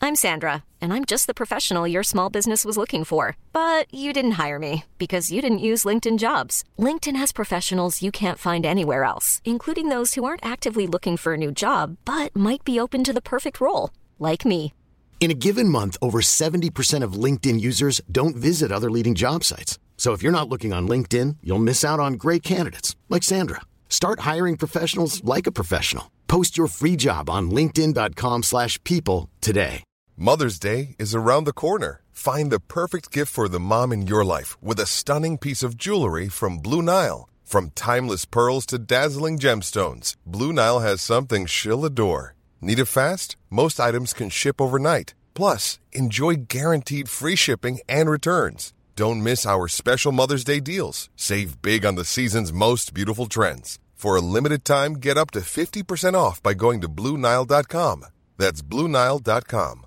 I'm Sandra, and I'm just the professional your small business was looking for. But you didn't hire me because you didn't use LinkedIn Jobs. LinkedIn has professionals you can't find anywhere else, including those who aren't actively looking for a new job, but might be open to the perfect role, like me. In a given month, over 70% of LinkedIn users don't visit other leading job sites. So if you're not looking on LinkedIn, you'll miss out on great candidates like Sandra. Start hiring professionals like a professional. Post your free job on linkedin.com/people today. Mother's Day is around the corner. Find the perfect gift for the mom in your life with a stunning piece of jewelry from Blue Nile. From timeless pearls to dazzling gemstones, Blue Nile has something she'll adore. Need it fast? Most items can ship overnight. Plus, enjoy guaranteed free shipping and returns. Don't miss our special Mother's Day deals. Save big on the season's most beautiful trends. For a limited time, get up to 50% off by going to BlueNile.com. That's BlueNile.com.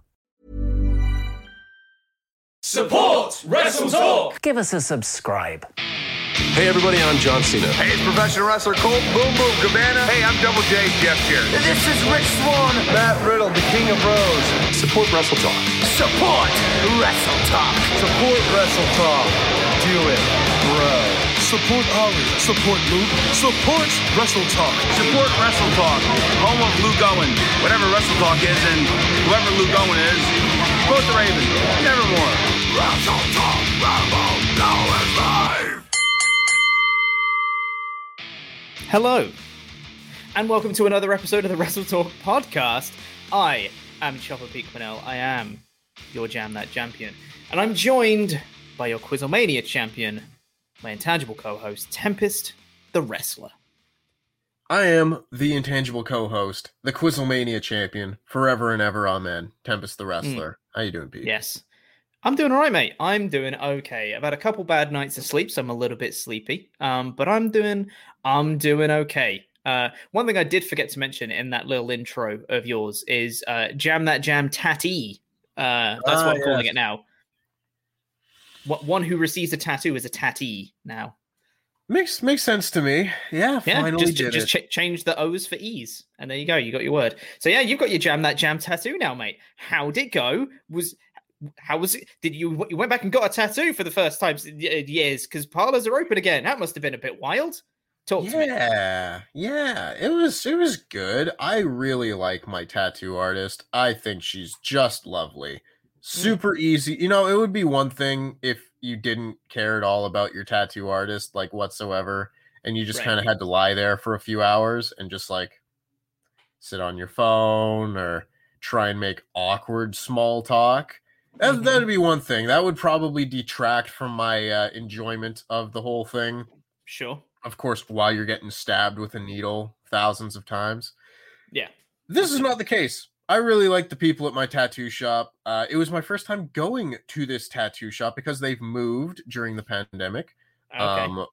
Support Wrestle Talk! Give us a subscribe. Hey everybody, I'm John Cena. Hey, it's professional wrestler Colt Boom Boom Cabana. Hey, I'm Double J, Jeff here. This is Rich Swann. Matt Riddle, the King of Bros. Support Wrestle Talk. Support Wrestle Talk. Support Wrestle Talk. Do it, bro. Support Ari. Support Luke. Support Wrestle Talk. Support Wrestle Talk. Home of Luke Owen. Whatever Wrestle Talk is and whoever Luke Owen is, support the Raven. Nevermore. Wrestle Talk. Rambo. Now is live. Hello, and welcome to another episode of the Wrestle Talk podcast. I am Chopper Pete Quinnell. I am your Jam That Champion, and I'm joined by your Quizlemania champion, my intangible co-host, Tempest the Wrestler. I am the intangible co-host, the Quizlemania champion, forever and ever, amen, Tempest the Wrestler. How you doing, Pete? Yes. I'm doing all right, mate. I'm doing okay. I've had a couple bad nights of sleep, so I'm a little bit sleepy. But I'm doing okay. One thing I did forget to mention in that little intro of yours is Jam That Jam Tatty. That's what I'm calling it now. One who receives a tattoo is a tatty now. Makes sense to me. Yeah, finally just change the O's for E's, and there you go. You got your word. So yeah, you've got your Jam That Jam tattoo now, mate. How'd it go? How was it? Did you went back and got a tattoo for the first time in years? Because parlors are open again. That must have been a bit wild. Talk to me. Yeah, it was good. I really like my tattoo artist. I think she's just lovely. Super easy. You know, it would be one thing if you didn't care at all about your tattoo artist, like whatsoever, and you just kind of had to lie there for a few hours and just like sit on your phone or try and make awkward small talk. That'd be one thing. That would probably detract from my enjoyment of the whole thing. Sure. Of course, while you're getting stabbed with a needle thousands of times. Yeah. This is not the case. I really like the people at my tattoo shop. It was my first time going to this tattoo shop because they've moved during the pandemic. Okay.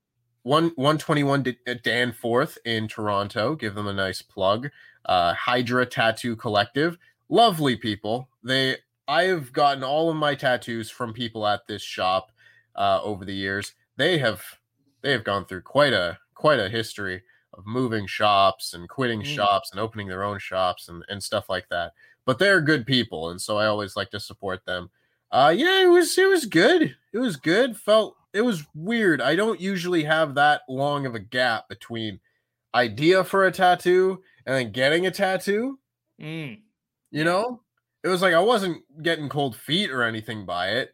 121 Danforth in Toronto. Give them a nice plug. Hydra Tattoo Collective. Lovely people. I have gotten all of my tattoos from people at this shop over the years. They have gone through quite a history of moving shops and quitting shops and opening their own shops and stuff like that. But they're good people, and so I always like to support them. It was good. It was good. It was weird. I don't usually have that long of a gap between idea for a tattoo and then getting a tattoo. You know? It was like I wasn't getting cold feet or anything by it,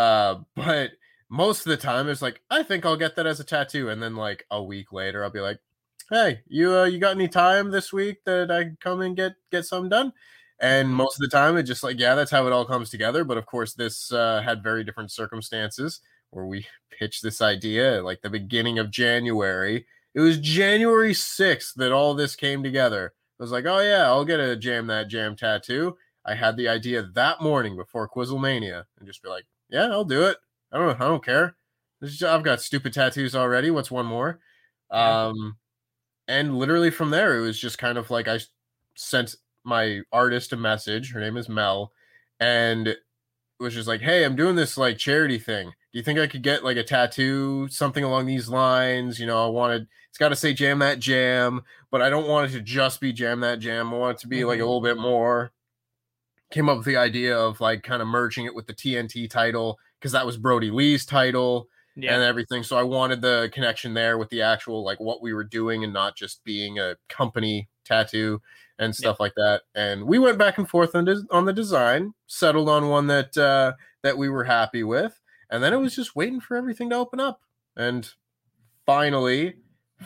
but most of the time it's like, I think I'll get that as a tattoo, and then like a week later I'll be like, hey, you got any time this week that I can come and get something done? And most of the time it's just like, yeah, that's how it all comes together. But of course this had very different circumstances where we pitched this idea at like the beginning of January. It was January 6th that all this came together. I was like, oh yeah, I'll get a Jam That Jam tattoo. I had the idea that morning before Quizlemania and just be like, yeah, I'll do it. I don't care. I've got stupid tattoos already. What's one more? And literally from there, it was just kind of like I sent my artist a message. Her name is Mel. And it was just like, hey, I'm doing this like charity thing. Do you think I could get like a tattoo, something along these lines? You know, it's got to say Jam That Jam, but I don't want it to just be Jam That Jam. I want it to be like a little bit more. came up with the idea of like kind of merging it with the TNT title because that was Brody Lee's title and everything. So I wanted the connection there with the actual like what we were doing and not just being a company tattoo and stuff like that. And we went back and forth on the design, settled on one that we were happy with, and then it was just waiting for everything to open up. And finally,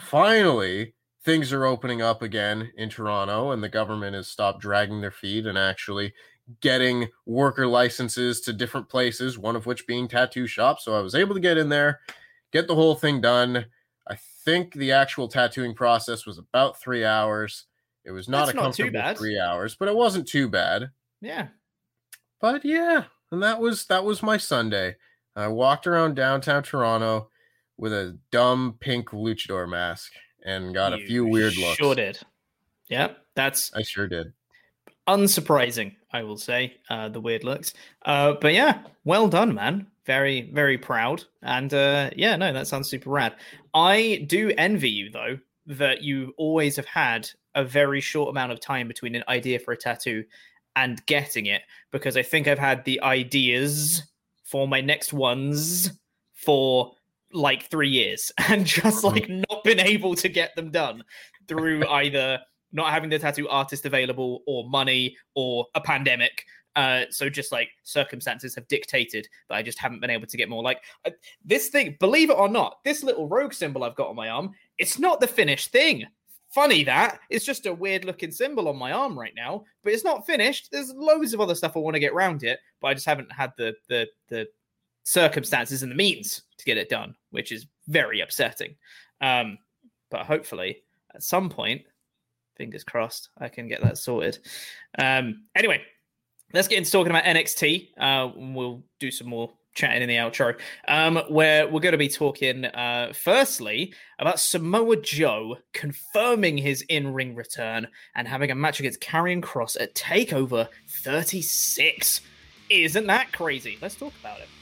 things are opening up again in Toronto, and the government has stopped dragging their feet and actually getting worker licenses to different places, one of which being tattoo shops. So I was able to get in there, get the whole thing done. I think the actual tattooing process was about 3 hours. It was not a comfortable 3 hours, but it wasn't too bad. Yeah. But yeah, and that was my Sunday. I walked around downtown Toronto with a dumb pink luchador mask and got a few weird looks. Sure did. Yeah, I sure did. Unsurprising, I will say, the weird looks. But yeah, well done, man. Very, very proud. And that sounds super rad. I do envy you, though, that you always have had a very short amount of time between an idea for a tattoo and getting it, because I think I've had the ideas for my next ones for like 3 years and just like not been able to get them done through either not having the tattoo artist available or money or a pandemic. So just like circumstances have dictated that I just haven't been able to get more. Like this thing, believe it or not, this little rogue symbol I've got on my arm, it's not the finished thing. Funny that. It's just a weird looking symbol on my arm right now, but it's not finished. There's loads of other stuff I want to get around it, but I just haven't had the circumstances and the means to get it done, which is very upsetting. But hopefully at some point, fingers crossed, I can get that sorted. Anyway, let's get into talking about NXT. We'll do some more chatting in the outro, where we're going to be talking, firstly, about Samoa Joe confirming his in-ring return and having a match against Karrion Kross at TakeOver 36. Isn't that crazy? Let's talk about it.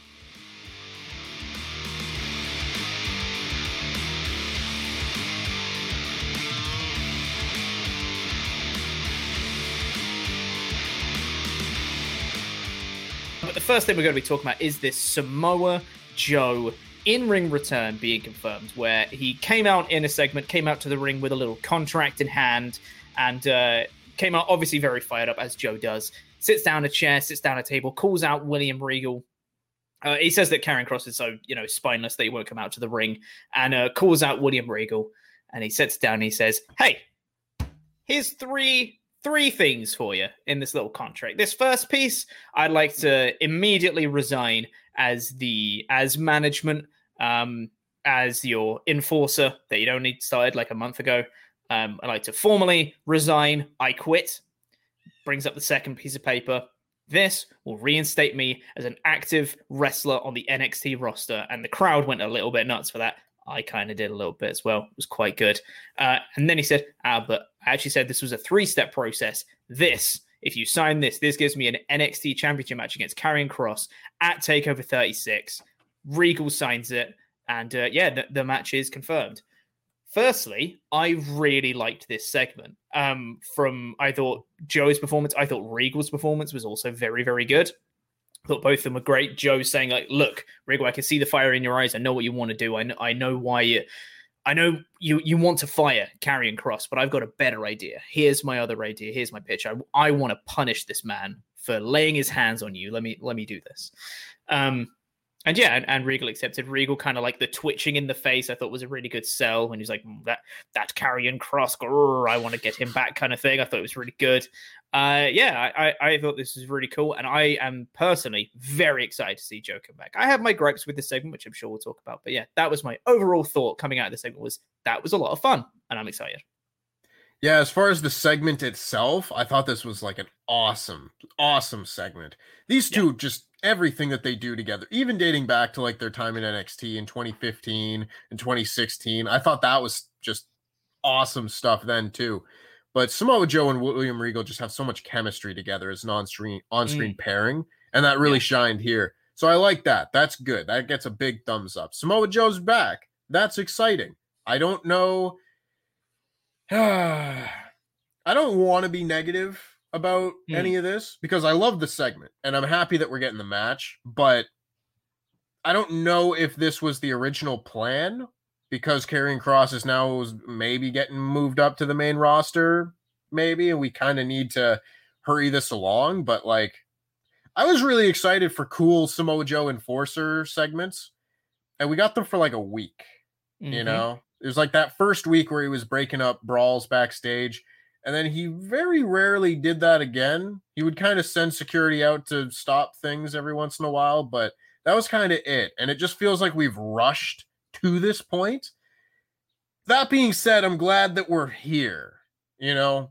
But the first thing we're going to be talking about is this Samoa Joe in-ring return being confirmed, where he came out in a segment, came out to the ring with a little contract in hand, and came out obviously very fired up, as Joe does. Sits down a chair, sits down a table, calls out William Regal. He says that Karrion Kross is so, spineless that he won't come out to the ring, and calls out William Regal. And he sits down and he says, "Hey, here's three things for you in this little contract. This first piece, I'd like to immediately resign as management, as your enforcer that you'd only started like a month ago. I'd like to formally resign. I quit." Brings up the second piece of paper. "This will reinstate me as an active wrestler on the NXT roster." And the crowd went a little bit nuts for that. I kind of did a little bit as well. It was quite good. And then he said, but I actually said this was a 3-step process. If you sign this gives me an NXT championship match against Karrion Kross at TakeOver 36. Regal signs it. And the match is confirmed. Firstly, I really liked this segment. I thought Joe's performance, I thought Regal's performance was also very, very good. I thought both of them were great. Joe saying, like, "Look, Regal, I can see the fire in your eyes. I know what you want to do. I know why I know you want to fire Karrion Kross, but I've got a better idea. Here's my other idea. Here's my pitch. I want to punish this man for laying his hands on you. Let me do this." And Regal accepted. Regal kind of like the twitching in the face, I thought was a really good sell when he's like, that Karrion Kross, I want to get him back kind of thing. I thought it was really good. I thought this was really cool. And I am personally very excited to see Joe come back. I have my gripes with this segment, which I'm sure we'll talk about. But yeah, that was my overall thought coming out of the segment that was a lot of fun. And I'm excited. Yeah, as far as the segment itself, I thought this was like an awesome segment. These two, just everything that they do together, even dating back to like their time in NXT in 2015 and 2016, I thought that was just awesome stuff then too. But Samoa Joe and William Regal just have so much chemistry together as an on-screen pairing, and that really shined here. So I like that. That's good. That gets a big thumbs up. Samoa Joe's back. That's exciting. I don't know. I don't want to be negative about any of this because I love the segment and I'm happy that we're getting the match, but I don't know if this was the original plan because Karrion Kross is now maybe getting moved up to the main roster, maybe, and we kind of need to hurry this along. But like, I was really excited for cool Samoa Joe Enforcer segments, and we got them for like a week. You know, it was like that first week where he was breaking up brawls backstage, and then he very rarely did that again. He would kind of send security out to stop things every once in a while, but that was kind of it. And it just feels like we've rushed to this point. That being said, I'm glad that we're here. You know,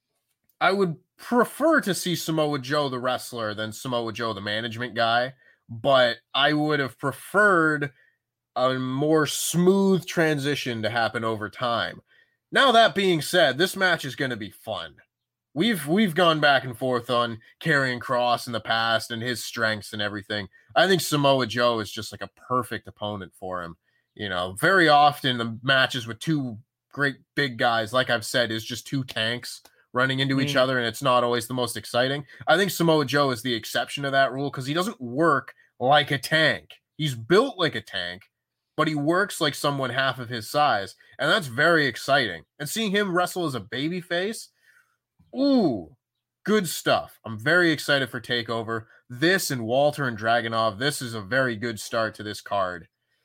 I would prefer to see Samoa Joe, the wrestler, than Samoa Joe, the management guy. But I would have preferred a more smooth transition to happen over time. Now, that being said, this match is going to be fun. We've gone back and forth on Karrion Kross in the past and his strengths and everything. I think Samoa Joe is just like a perfect opponent for him. You know, very often the matches with two great big guys, like I've said, is just two tanks running into each other, and it's not always the most exciting. I think Samoa Joe is the exception to that rule because he doesn't work like a tank. He's built like a tank, but he works like someone half of his size, and that's very exciting. And seeing him wrestle as a babyface, ooh, good stuff. I'm very excited for TakeOver. This and Walter and Dragunov, this is a very good start to this card.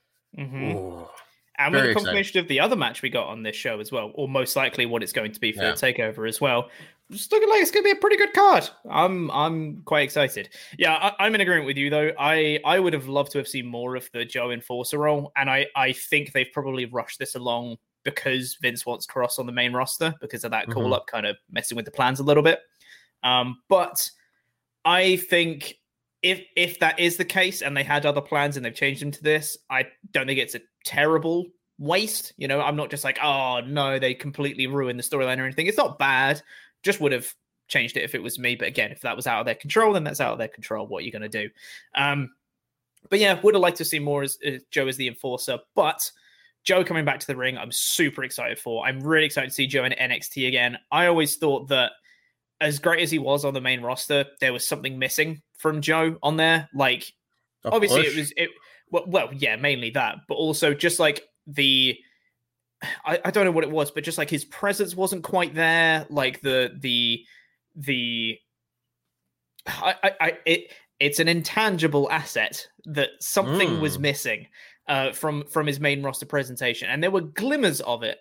Ooh, and with the confirmation of the other match we got on this show as well, or most likely what it's going to be for the TakeOver as well, it's looking like it's going to be a pretty good card. I'm quite excited. Yeah, I'm in agreement with you, though. I would have loved to have seen more of the Joe Enforcer role, and I think they've probably rushed this along because Vince wants Kross on the main roster because of that call-up kind of messing with the plans a little bit. But I think if that is the case and they had other plans and they've changed them to this, I don't think it's a terrible waste. You know, I'm not just like, oh, no, they completely ruined the storyline or anything. It's not bad. Just would have changed it if it was me. But again, if that was out of their control, then that's out of their control. What are you going to do? But yeah, would have liked to see more as Joe as the enforcer. But Joe coming back to the ring, I'm super excited for. I'm really excited to see Joe in NXT again. I always thought that as great as he was on the main roster, there was something missing from Joe on there. Like, obviously well, yeah, mainly that, but also just like I don't know what it was, but just like his presence wasn't quite there. Like it's an intangible asset that something was missing from his main roster presentation, and there were glimmers of it.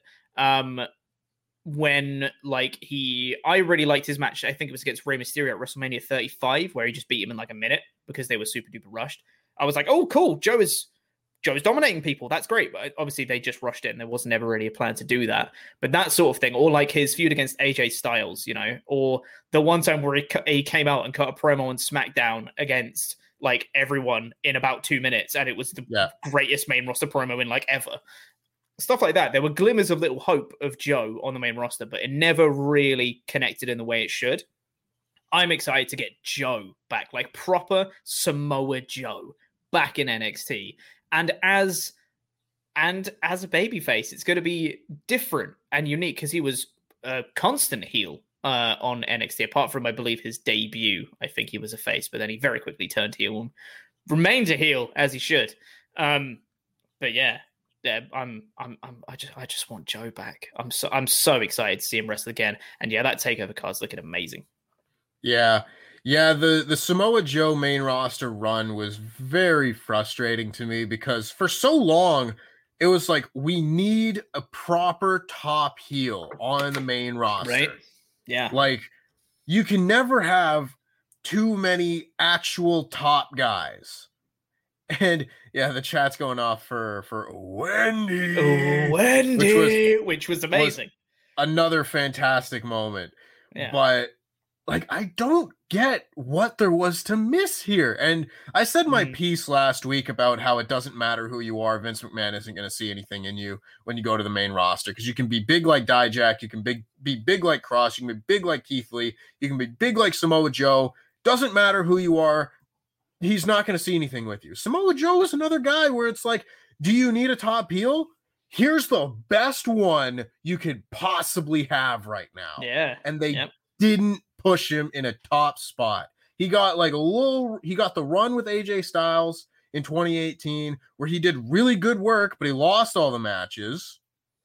When like I really liked his match. I think it was against Rey Mysterio at WrestleMania 35, where he just beat him in like a minute because they were super duper rushed. I was like, oh, cool. Joe is dominating people. That's great. But obviously they just rushed it and there was never really a plan to do that. But that sort of thing, or like his feud against AJ Styles, you know, or the one time where he came out and cut a promo on SmackDown against like everyone in about 2 minutes. And it was the greatest main roster promo in like ever. Stuff like that. There were glimmers of little hope of Joe on the main roster, but it never really connected in the way it should. I'm excited to get Joe back, like proper Samoa Joe back in NXT. And as a babyface, it's going to be different and unique because he was a constant heel on NXT, apart from, I believe, his debut. I think he was a face, but then he very quickly turned heel and remained a heel as he should. But yeah, I just want Joe back. I'm so excited to see him wrestle again. And yeah, that TakeOver card's looking amazing. Yeah. The Samoa Joe main roster run was very frustrating to me because for so long it was like we need a proper top heel on the main roster. Right? Yeah. Like you can never have too many actual top guys. And yeah, the chat's going off for Wendy. Which was amazing. Another fantastic moment. Yeah. But like, I don't get what there was to miss here. And I said my piece last week about how it doesn't matter who you are. Vince McMahon isn't going to see anything in you when you go to the main roster because you can be big like Dijak. You can be big like Kross. You can be big like Keith Lee. You can be big like Samoa Joe. Doesn't matter who you are. He's not going to see anything with you. Samoa Joe is another guy where it's like, do you need a top heel? Here's the best one you could possibly have right now. Yeah. And they didn't push him in a top spot. He got the run with AJ Styles in 2018 where he did really good work, but he lost all the matches.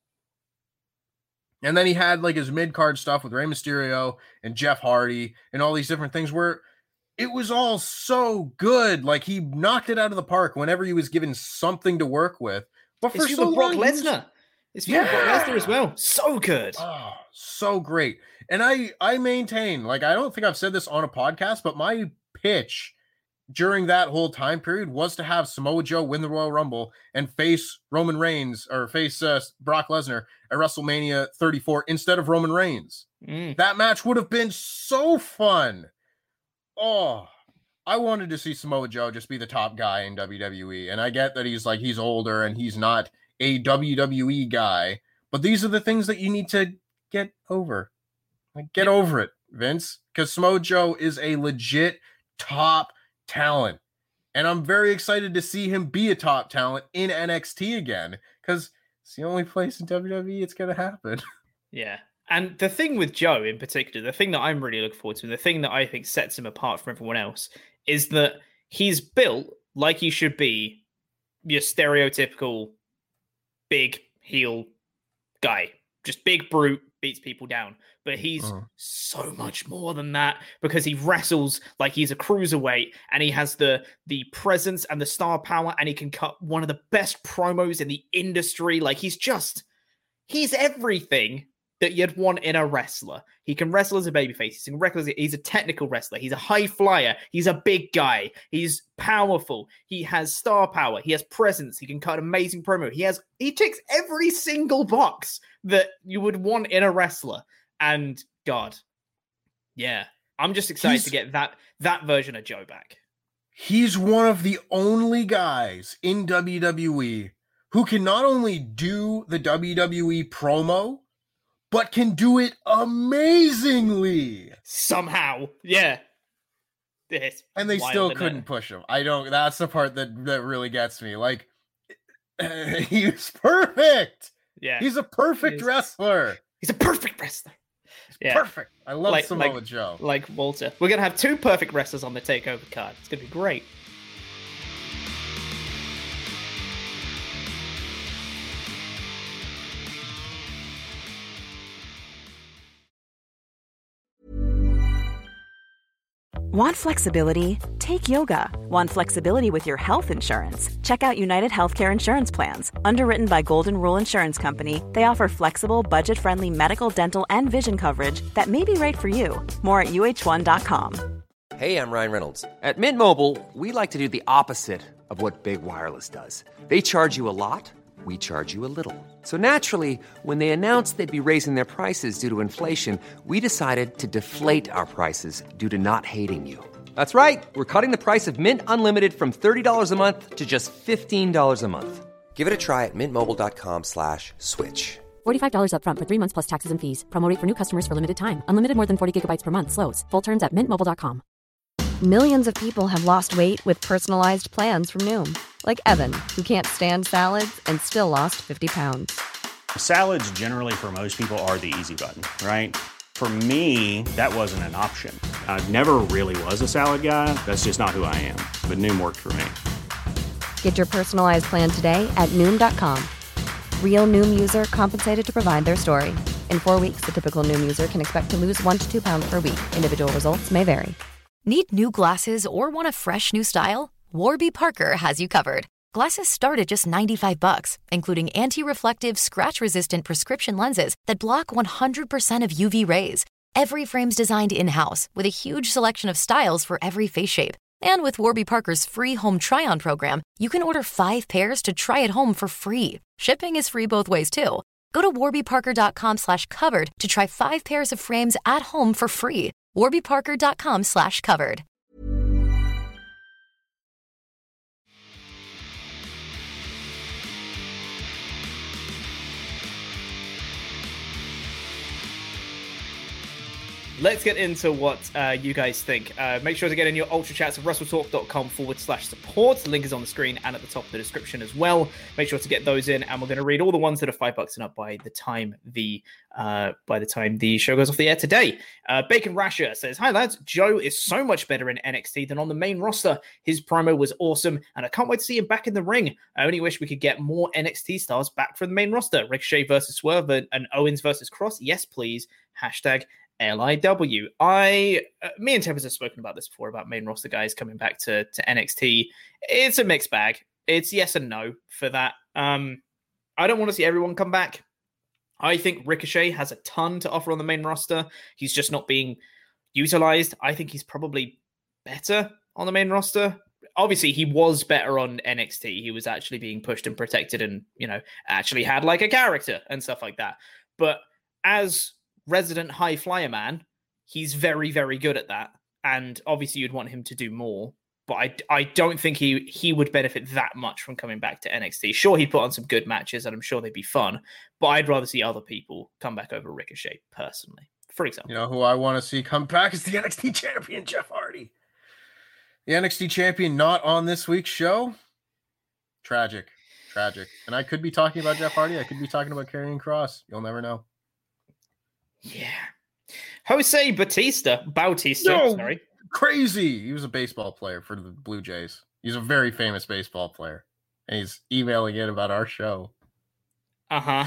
And then he had like his mid-card stuff with Rey Mysterio and Jeff Hardy and all these different things where it was all so good. Like he knocked it out of the park whenever he was given something to work with. But for so long, Brock Lesnar. It's Brock Lesnar as well. So good. Oh, so great. And I maintain, like, I don't think I've said this on a podcast, but my pitch during that whole time period was to have Samoa Joe win the Royal Rumble and face Roman Reigns or face Brock Lesnar at WrestleMania 34 instead of Roman Reigns. That match would have been so fun. Oh, I wanted to see Samoa Joe just be the top guy in WWE. And I get that he's older and he's not a WWE guy, but these are the things that you need to get over. Like, get over it, Vince, because Samoa Joe is a legit top talent. And I'm very excited to see him be a top talent in NXT again, because it's the only place in WWE it's going to happen. Yeah. And the thing with Joe in particular, the thing that I'm really looking forward to, the thing that I think sets him apart from everyone else, is that he's built like he should be your stereotypical big heel guy. Just big brute, beats people down. But he's so much more than that because he wrestles like he's a cruiserweight and he has the presence and the star power and he can cut one of the best promos in the industry. Like he's everything that you'd want in a wrestler. He can wrestle as a babyface. He's a technical wrestler. He's a high flyer. He's a big guy. He's powerful. He has star power. He has presence. He can cut an amazing promo. He ticks every single box that you would want in a wrestler. And God, yeah, I'm just excited to get that version of Joe back. He's one of the only guys in WWE who can not only do the WWE promo, but can do it amazingly. Somehow. Yeah. And they still couldn't push him. That's the part that really gets me. Like, he's perfect. Yeah. He's a perfect wrestler. He's a perfect wrestler. He's perfect. I love Samoa Joe. Like Walter. We're going to have 2 perfect wrestlers on the TakeOver card. It's going to be great. Want flexibility? Take yoga. Want flexibility with your health insurance? Check out United Healthcare Insurance Plans. Underwritten by Golden Rule Insurance Company, they offer flexible, budget-friendly medical, dental, and vision coverage that may be right for you. More at UH1.com. Hey, I'm Ryan Reynolds. At Mint Mobile, we like to do the opposite of what Big Wireless does. They charge you a lot. We charge you a little. So naturally, when they announced they'd be raising their prices due to inflation, we decided to deflate our prices due to not hating you. That's right. We're cutting the price of Mint Unlimited from $30 a month to just $15 a month. Give it a try at mintmobile.com/switch. $45 up front for 3 months plus taxes and fees. Promo rate for new customers for limited time. Unlimited more than 40 gigabytes per month. Slows full terms at mintmobile.com. Millions of people have lost weight with personalized plans from Noom. Like Evan, who can't stand salads and still lost 50 pounds. Salads generally for most people are the easy button, right? For me, that wasn't an option. I never really was a salad guy. That's just not who I am. But Noom worked for me. Get your personalized plan today at Noom.com. Real Noom user compensated to provide their story. In 4 weeks, the typical Noom user can expect to lose 1 to 2 pounds per week. Individual results may vary. Need new glasses or want a fresh new style? Warby Parker has you covered. Glasses start at just $95, including anti-reflective, scratch-resistant prescription lenses that block 100% of UV rays. Every frame's designed in-house with a huge selection of styles for every face shape. And with Warby Parker's free home try-on program, you can order 5 pairs to try at home for free. Shipping is free both ways, too. Go to warbyparker.com/covered to try 5 pairs of frames at home for free. warbyparker.com/covered. let's get into what you guys think. Make sure to get in your Ultra Chats at WrestleTalk.com/support. The link is on the screen and at the top of the description as well. Make sure to get those in, and we're going to read all the ones that are $5 and up by the time the show goes off the air today. Bacon Rasher says, "Hi lads, Joe is so much better in NXT than on the main roster. His promo was awesome, and I can't wait to see him back in the ring. I only wish we could get more NXT stars back from the main roster. Ricochet versus Swerve and Owens versus Cross. Yes, please. Hashtag LIW. Me and Tempest have spoken about this before, about main roster guys coming back to NXT. It's a mixed bag. It's yes and no for that. I don't want to see everyone come back. I think Ricochet has a ton to offer on the main roster. He's just not being utilized. I think he's probably better on the main roster. Obviously, he was better on NXT. He was actually being pushed and protected and, actually had like a character and stuff like that. But as resident high flyer man, he's very, very good at that. And obviously, you'd want him to do more. But I don't think he would benefit that much from coming back to NXT. Sure, he put on some good matches, and I'm sure they'd be fun. But I'd rather see other people come back over Ricochet, personally. For example. You know who I want to see come back is the NXT champion, Jeff Hardy. The NXT champion not on this week's show. Tragic. And I could be talking about Jeff Hardy. I could be talking about Karrion Kross. You'll never know. Yeah. Jose Bautista. Sorry. Crazy. He was a baseball player for the Blue Jays. He's a very famous baseball player. And he's emailing in about our show. Uh-huh.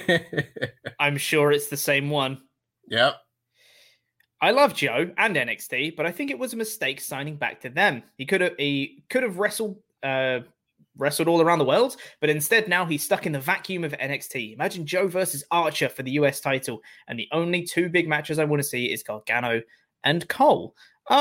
I'm sure it's the same one. Yep. I love Joe and NXT, but I think it was a mistake signing back to them. He could have wrestled all around the world, but instead now he's stuck in the vacuum of NXT. Imagine Joe versus Archer for the US title, and the only two big matches I want to see is Gargano and Cole.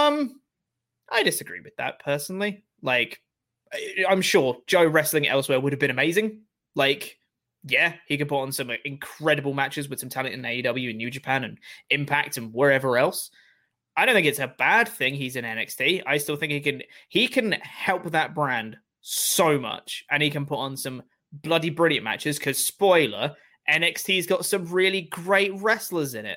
I disagree with that personally. Like, I'm sure Joe wrestling elsewhere would have been amazing. Like, yeah, he could put on some incredible matches with some talent in AEW and New Japan and Impact and wherever else. I don't think it's a bad thing he's in NXT. I still think he can help that brand so much, and he can put on some bloody brilliant matches because, spoiler, NXT's got some really great wrestlers in it.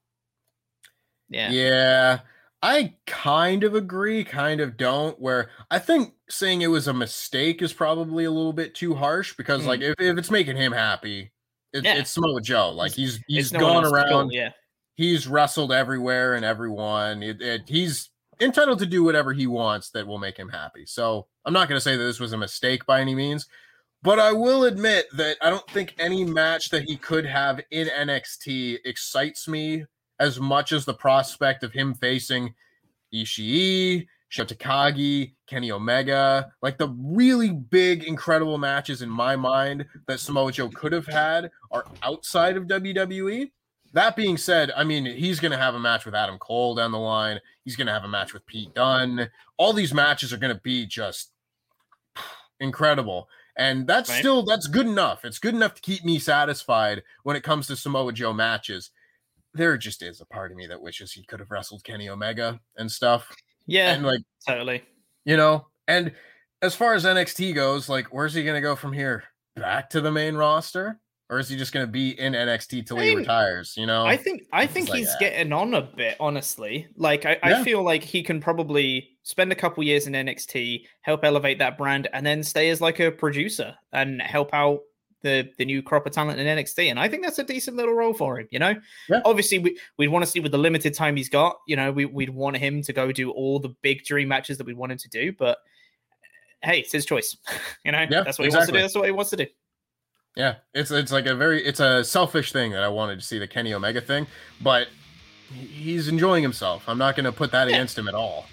Yeah, I kind of agree, kind of don't, where I think saying it was a mistake is probably a little bit too harsh because like if it's making him happy, it's Samoa Joe. Like he's gone around, he's wrestled everywhere and everyone. He's entitled to do whatever he wants that will make him happy. So I'm not going to say that this was a mistake by any means, but I will admit that I don't think any match that he could have in NXT excites me as much as the prospect of him facing Ishii, Shingo Takagi, Kenny Omega, like the really big, incredible matches in my mind that Samoa Joe could have had are outside of WWE. That being said, I mean, he's going to have a match with Adam Cole down the line. He's going to have a match with Pete Dunne. All these matches are going to be just incredible. And that's good enough. It's good enough to keep me satisfied when it comes to Samoa Joe matches. There just is a part of me that wishes he could have wrestled Kenny Omega and stuff. Yeah, and like totally. And as far as NXT goes, like, where's he going to go from here? Back to the main roster? Or is he just going to be in NXT till he retires? I think he's getting on a bit, honestly. Like, I feel like he can probably spend a couple years in NXT, help elevate that brand, and then stay as like a producer and help out the new crop of talent in NXT. And I think that's a decent little role for him, Yeah. Obviously, we'd want to see with the limited time he's got, we'd want him to go do all the big dream matches that we want him to do. But hey, it's his choice. That's what he wants to do. That's what he wants to do. Yeah, it's like it's a selfish thing that I wanted to see, the Kenny Omega thing, but he's enjoying himself. I'm not going to put that against him at all.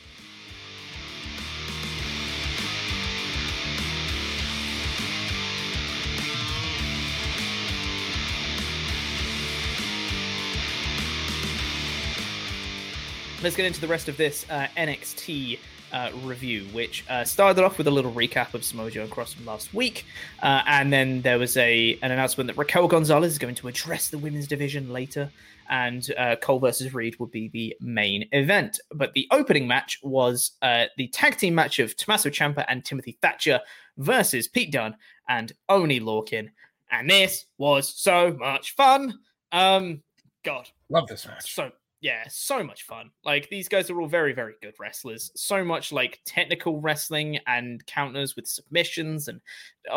Let's get into the rest of this NXT review, which started off with a little recap of Samoa Joe and Cross from last week. And then there was an announcement that Raquel Gonzalez is going to address the women's division later, and Cole versus Reed would be the main event. But the opening match was the tag team match of Tommaso Ciampa and Timothy Thatcher versus Pete Dunne and Oney Lorcan. And this was so much fun. God. Love this match. So Yeah, so much fun. Like, these guys are all very, very good wrestlers. So much like technical wrestling and counters with submissions and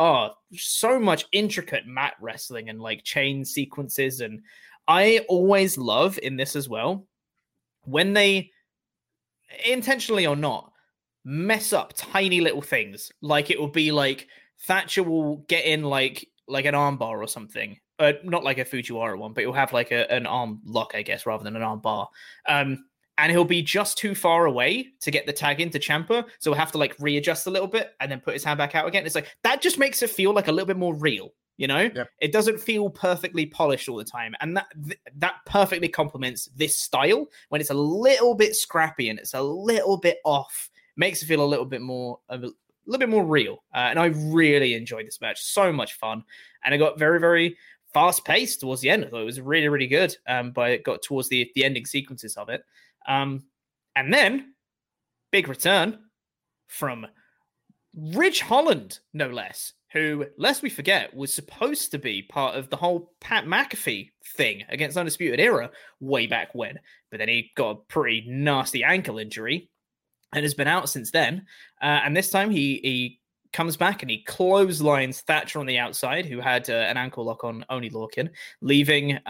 so much intricate mat wrestling and like chain sequences. And I always love in this as well when they, intentionally or not, mess up tiny little things. Like, it will be like Thatcher will get in like an armbar or something. Not like a Fujiwara one, but he'll have like an arm lock, I guess, rather than an arm bar. And he'll be just too far away to get the tag into Ciampa, so he'll have to like readjust a little bit and then put his hand back out again. It's like, that just makes it feel like a little bit more real, you know? Yep. It doesn't feel perfectly polished all the time. And that perfectly complements this style when it's a little bit scrappy and it's a little bit off. Makes it feel a little bit more real. And I really enjoyed this match. So much fun. And it got very, very fast paced towards the end. I thought it was really, really good. But it got towards the ending sequences of it. And then big return from Ridge Holland, no less, who, lest we forget, was supposed to be part of the whole Pat McAfee thing against Undisputed Era way back when. But then he got a pretty nasty ankle injury and has been out since then. And this time he comes back and he clotheslines Thatcher on the outside, who had an ankle lock on Oney Lorcan, leaving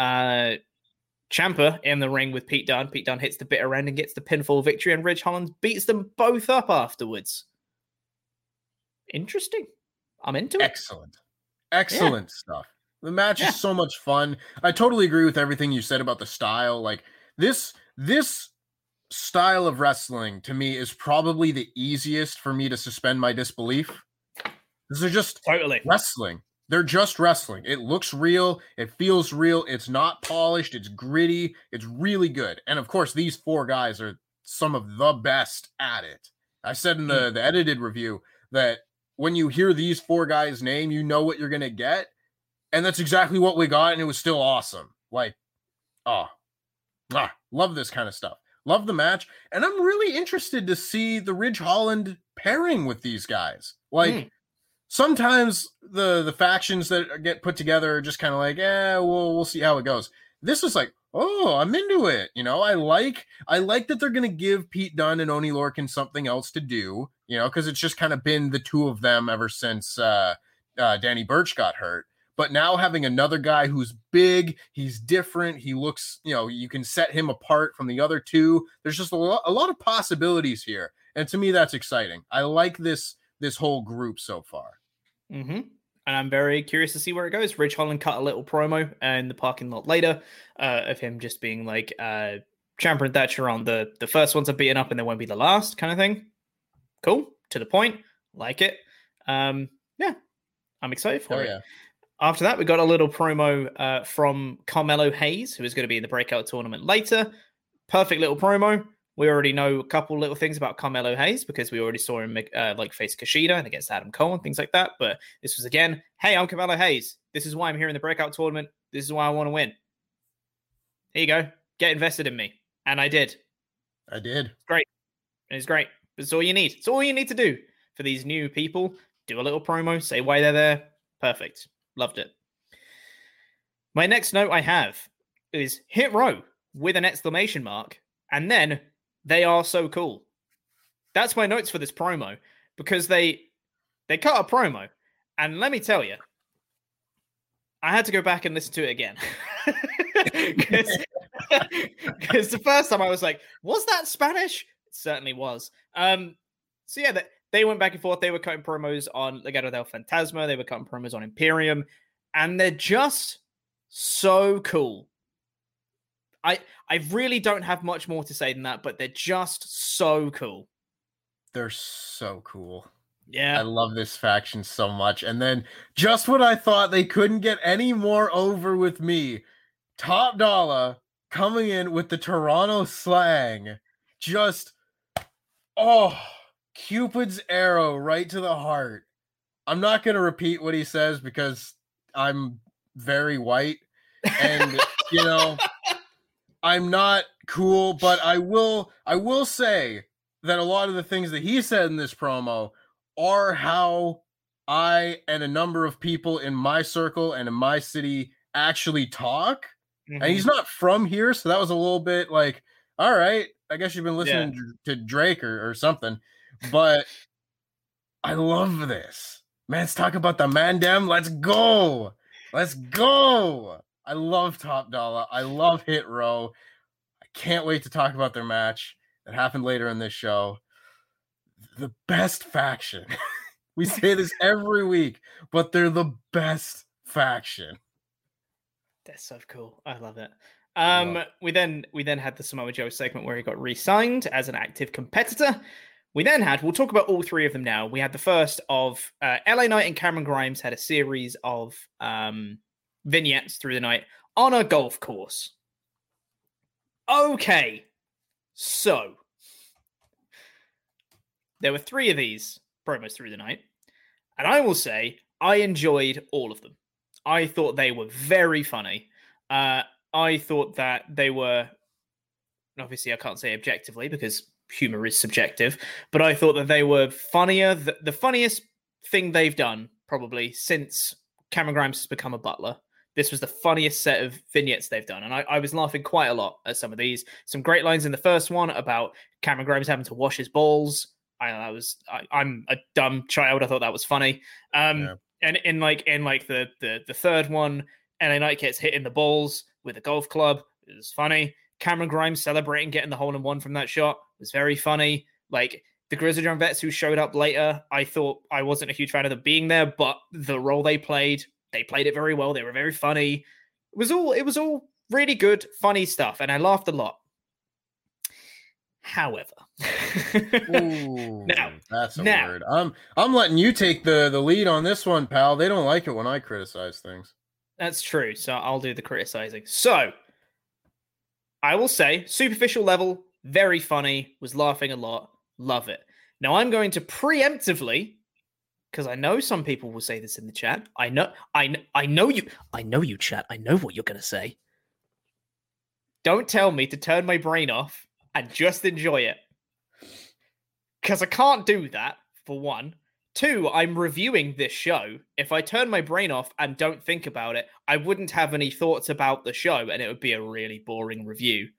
Ciampa in the ring with Pete Dunne. Pete Dunne hits the bitter end and gets the pinfall victory, and Ridge Holland beats them both up afterwards. Interesting. I'm into it. Excellent stuff. The match is so much fun. I totally agree with everything you said about the style. Like, this style of wrestling to me is probably the easiest for me to suspend my disbelief. These are just wrestling. They're just wrestling. It looks real. It feels real. It's not polished. It's gritty. It's really good. And of course, these four guys are some of the best at it. I said in the edited review that when you hear these four guys' name, you know what you're going to get. And that's exactly what we got. And it was still awesome. Like, love this kind of stuff. Love the match. And I'm really interested to see the Ridge Holland pairing with these guys. Like, sometimes the factions that get put together are just kind of like, we'll see how it goes. This is like, I'm into it. You know, I like that they're going to give Pete Dunne and Oney Lorcan something else to do, you know, because it's just kind of been the two of them ever since Danny Burch got hurt. But now having another guy who's big, he's different, he looks, you know, you can set him apart from the other two. There's just a lot of possibilities here. And to me, that's exciting. I like this whole group so far. Mm-hmm. And I'm very curious to see where it goes. Ridge Holland cut a little promo in the parking lot later of him just being like, Ciampa and Thatcher on the first ones are beaten up and they won't be the last kind of thing. Cool. To the point. Like it. I'm excited for it. Yeah. After that, we got a little promo from Carmelo Hayes, who is going to be in the breakout tournament later. Perfect little promo. We already know a couple little things about Carmelo Hayes because we already saw him face Kushida and against Adam Cole and things like that. But this was again, hey, I'm Carmelo Hayes. This is why I'm here in the breakout tournament. This is why I want to win. Here you go. Get invested in me. And I did. Great. It's great. It's all you need. It's all you need to do for these new people. Do a little promo. Say why they're there. Perfect. Loved it. My next note I have is Hit Row with an exclamation mark. And then they are so cool. That's my notes for this promo because they cut a promo. And let me tell you, I had to go back and listen to it again. Because the first time I was like, was that Spanish? It certainly was. So yeah, they went back and forth. They were cutting promos on Legado del Fantasma. They were cutting promos on Imperium. And they're just so cool. I really don't have much more to say than that, but they're just so cool. They're so cool. Yeah. I love this faction so much. And then just when I thought they couldn't get any more over with me, Top Dollar coming in with the Toronto slang. Just, Cupid's arrow right to the heart. I'm not going to repeat what he says because I'm very white and, you know, I'm not cool, but I will say that a lot of the things that he said in this promo are how I and a number of people in my circle and in my city actually talk. Mm-hmm. And he's not from here, so that was a little bit like, all right, I guess you've been listening to Drake or something, but I love this. Man, let's talk about the Mandem. Let's go. Let's go. I love Top Dollar. I love Hit Row. I can't wait to talk about their match that happened later in this show. The best faction. We say this every week, but they're the best faction. That's so cool. I love it. We then had the Samoa Joe segment where he got re-signed as an active competitor. We'll talk about all three of them now. We had the first of LA Knight and Cameron Grimes had a series of vignettes through the night on a golf course. Okay, so there were three of these promos through the night, and I will say I enjoyed all of them. I thought they were very funny. I thought that they were, obviously I can't say objectively because humor is subjective, but I thought that they were funnier. The funniest thing they've done probably since Cameron Grimes has become a butler. This was the funniest set of vignettes they've done. And I was laughing quite a lot at some of these. Some great lines in the first one about Cameron Grimes having to wash his balls. I'm a dumb child. I thought that was funny. And in the third one, LA Knight gets hit in the balls with a golf club. It was funny. Cameron Grimes celebrating getting the hole-in-one from that shot was very funny. Like the Grizzled Young Vets who showed up later, I thought I wasn't a huge fan of them being there, but the role they played it very well. They were very funny. It was all really good, funny stuff, and I laughed a lot. However, that's a word. I'm letting you take the lead on this one, pal. They don't like it when I criticize things. That's true. So I'll do the criticizing. So I will say, superficial level, very funny. Was laughing a lot. Love it. Now I'm going to preemptively, because I know some people will say this in the chat. I know you, chat. I know what you're going to say. Don't tell me to turn my brain off and just enjoy it. Because I can't do that, for one. Two, I'm reviewing this show. If I turn my brain off and don't think about it, I wouldn't have any thoughts about the show, and it would be a really boring review.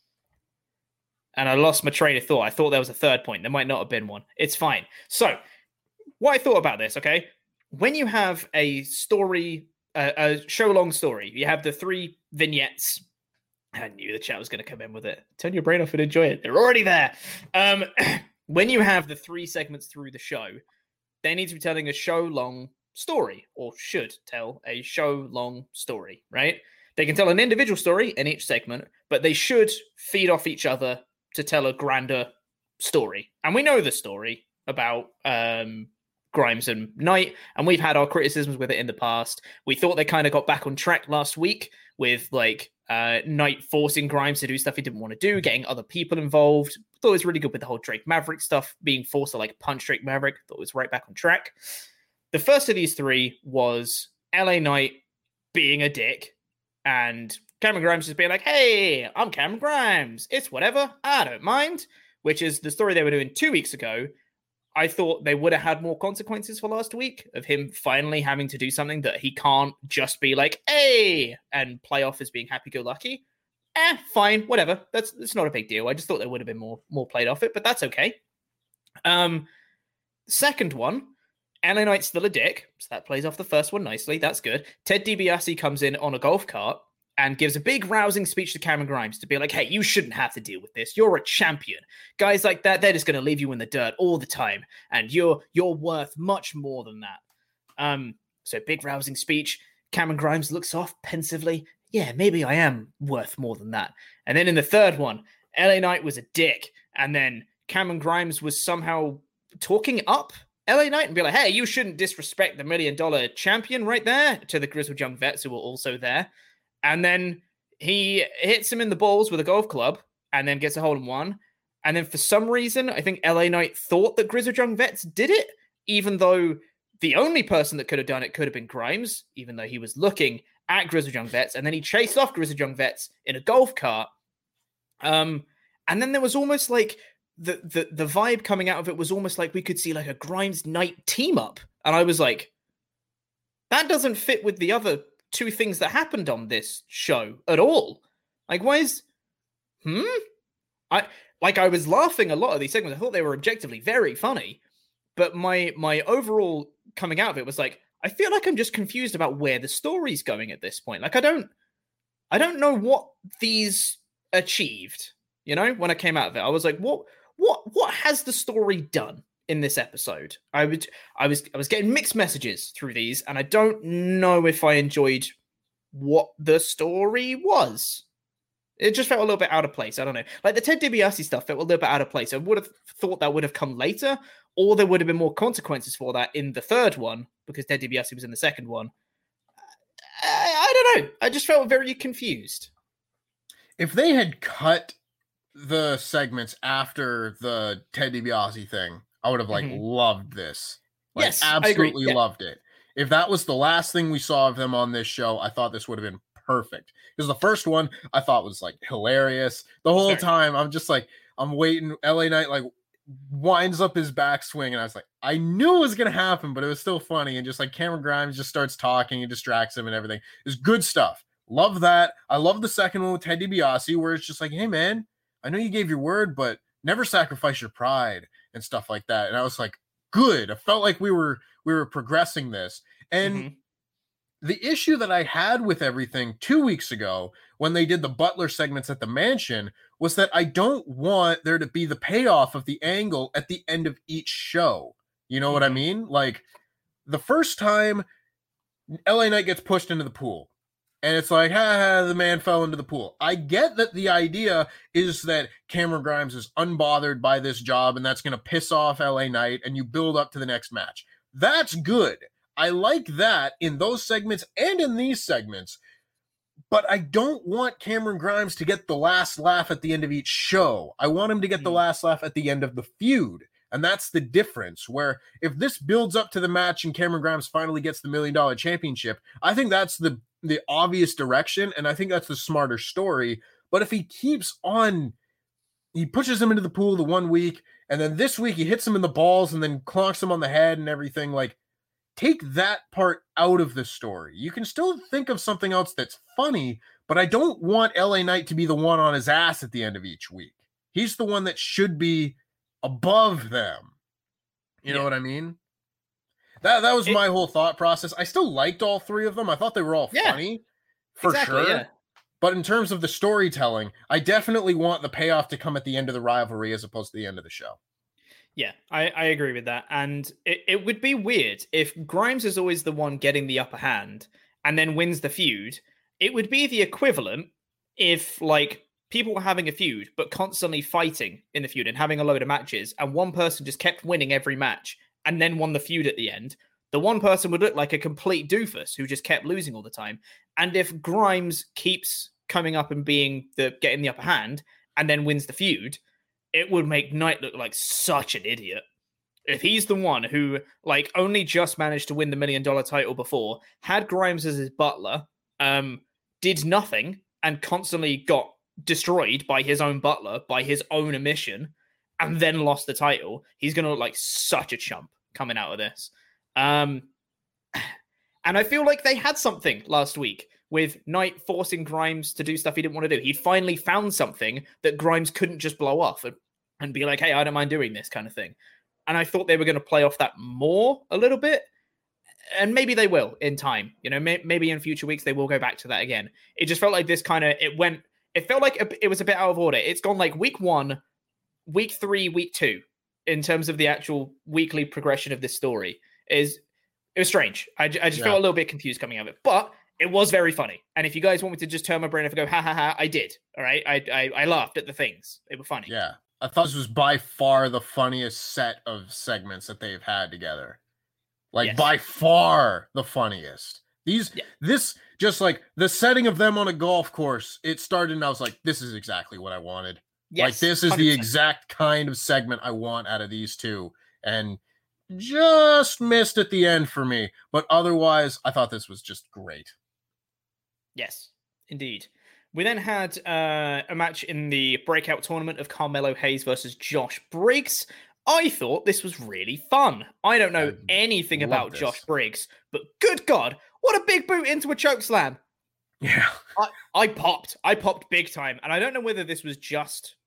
And I lost my train of thought. I thought there was a third point. There might not have been one. It's fine. So, what I thought about this, okay? When you have a story, a show-long story, you have the three vignettes. I knew the chat was going to come in with it. Turn your brain off and enjoy it. They're already there. When you have the three segments through the show, they need to be telling a show-long story, or should tell a show-long story, right? They can tell an individual story in each segment, but they should feed off each other to tell a grander story. And we know the story about Grimes and Knight, and we've had our criticisms with it in the past. We thought they kind of got back on track last week with Knight forcing Grimes to do stuff he didn't want to do, getting other people involved. Thought it was really good with the whole Drake Maverick stuff, being forced to punch Drake Maverick. Thought it was right back on track. The first of these three was LA Knight being a dick and Cameron Grimes just being like, hey, I'm Cameron Grimes. It's whatever. I don't mind. Which is the story they were doing 2 weeks ago. I thought they would have had more consequences for last week of him finally having to do something that he can't just be like, hey, and play off as being happy-go-lucky. Fine, whatever. It's not a big deal. I just thought there would have been more played off it, but that's okay. Second one, LA Knight's still a dick, so that plays off the first one nicely. That's good. Ted DiBiase comes in on a golf cart and gives a big rousing speech to Cameron Grimes to be like, hey, you shouldn't have to deal with this. You're a champion. Guys like that, they're just going to leave you in the dirt all the time. And you're worth much more than that. So big rousing speech. Cameron Grimes looks off pensively. Yeah, maybe I am worth more than that. And then in the third one, LA Knight was a dick. And then Cameron Grimes was somehow talking up LA Knight and be like, hey, you shouldn't disrespect the $1 million champion right there, to the Grizzled Young Vets who were also there. And then he hits him in the balls with a golf club and then gets a hole-in-one. And then for some reason, I think LA Knight thought that Grizzled Young Vets did it, even though the only person that could have done it could have been Grimes, even though he was looking at Grizzled Young Vets. And then he chased off Grizzled Young Vets in a golf cart. And then there was almost like the vibe coming out of it was almost like we could see like a Grimes Knight team up. And I was like, that doesn't fit with the other two things that happened on this show at all. Like, why is I was laughing a lot at these segments. I thought they were objectively very funny, but my overall coming out of it was like, I feel like I'm just confused about where the story's going at this point. Like I don't know what these achieved. You know, when I came out of it, I was like, what has the story done in this episode? I was getting mixed messages through these, and I don't know if I enjoyed what the story was. It just felt a little bit out of place. I don't know. Like the Ted DiBiase stuff felt a little bit out of place. I would have thought that would have come later, or there would have been more consequences for that in the third one, because Ted DiBiase was in the second one. I don't know. I just felt very confused. If they had cut the segments after the Ted DiBiase thing, I would have loved this. Like, yes, absolutely loved it. If that was the last thing we saw of them on this show, I thought this would have been perfect. Because the first one I thought was like hilarious. The whole time I'm just like, I'm waiting. LA Knight like winds up his backswing, and I was like, I knew it was gonna happen, but it was still funny. And just like Cameron Grimes just starts talking and distracts him and everything. It's good stuff. Love that. I love the second one with Ted DiBiase, where it's just like, hey man, I know you gave your word, but never sacrifice your pride and stuff like that. And I was like, good. I felt like we were progressing this. And the issue that I had with everything 2 weeks ago when they did the Butler segments at the mansion was that I don't want there to be the payoff of the angle at the end of each show. You know what I mean? Like the first time LA Knight gets pushed into the pool, and it's like, the man fell into the pool. I get that the idea is that Cameron Grimes is unbothered by this job, and that's going to piss off LA Knight, and you build up to the next match. That's good. I like that in those segments and in these segments, but I don't want Cameron Grimes to get the last laugh at the end of each show. I want him to get the last laugh at the end of the feud. And that's the difference, where if this builds up to the match and Cameron Grimes finally gets the $1 Million Championship, I think that's the obvious direction, and I think that's the smarter story. But if he keeps on, he pushes him into the pool the 1 week, and then this week he hits him in the balls and then clonks him on the head and everything, like, take that part out of the story. You can still think of something else that's funny, but I don't want LA Knight to be the one on his ass at the end of each week. He's the one that should be above them. You know what I mean? That was my whole thought process. I still liked all three of them. I thought they were all funny, for sure. Yeah. But in terms of the storytelling, I definitely want the payoff to come at the end of the rivalry as opposed to the end of the show. Yeah, I agree with that. And it would be weird if Grimes is always the one getting the upper hand and then wins the feud. It would be the equivalent if, like, people were having a feud but constantly fighting in the feud and having a load of matches, and one person just kept winning every match and then won the feud at the end. The one person would look like a complete doofus who just kept losing all the time. And if Grimes keeps coming up and getting the upper hand and then wins the feud, it would make Knight look like such an idiot. If he's the one who, like, only just managed to win the $1 Million title before, had Grimes as his butler, did nothing, and constantly got destroyed by his own butler, by his own omission, and then lost the title, he's going to look like such a chump coming out of this. And I feel like they had something last week with Knight forcing Grimes to do stuff he didn't want to do. He'd finally found something that Grimes couldn't just blow off and be like, hey, I don't mind doing this kind of thing. And I thought they were going to play off that more a little bit. And maybe they will in time. You know, maybe in future weeks they will go back to that again. It just felt like this kind of, it felt like it was a bit out of order. It's gone like week 1, week 3, week 2 in terms of the actual weekly progression of this story. It was strange. I just felt a little bit confused coming out of it. But it was very funny. And if you guys want me to just turn my brain off and go, ha ha ha, I did. All right. I laughed at the things. They were funny. Yeah. I thought this was by far the funniest set of segments that they've had together. Like, by far the funniest. This, just like the setting of them on a golf course, it started and I was like, this is exactly what I wanted. Yes, like, this is 100%. The exact kind of segment I want out of these two. And just missed at the end for me. But otherwise, I thought this was just great. Yes, indeed. We then had a match in the breakout tournament of Carmelo Hayes versus Josh Briggs. I thought this was really fun. I don't know anything about Josh Briggs, but good God, what a big boot into a chokeslam. Yeah. I popped big time. And I don't know whether this was just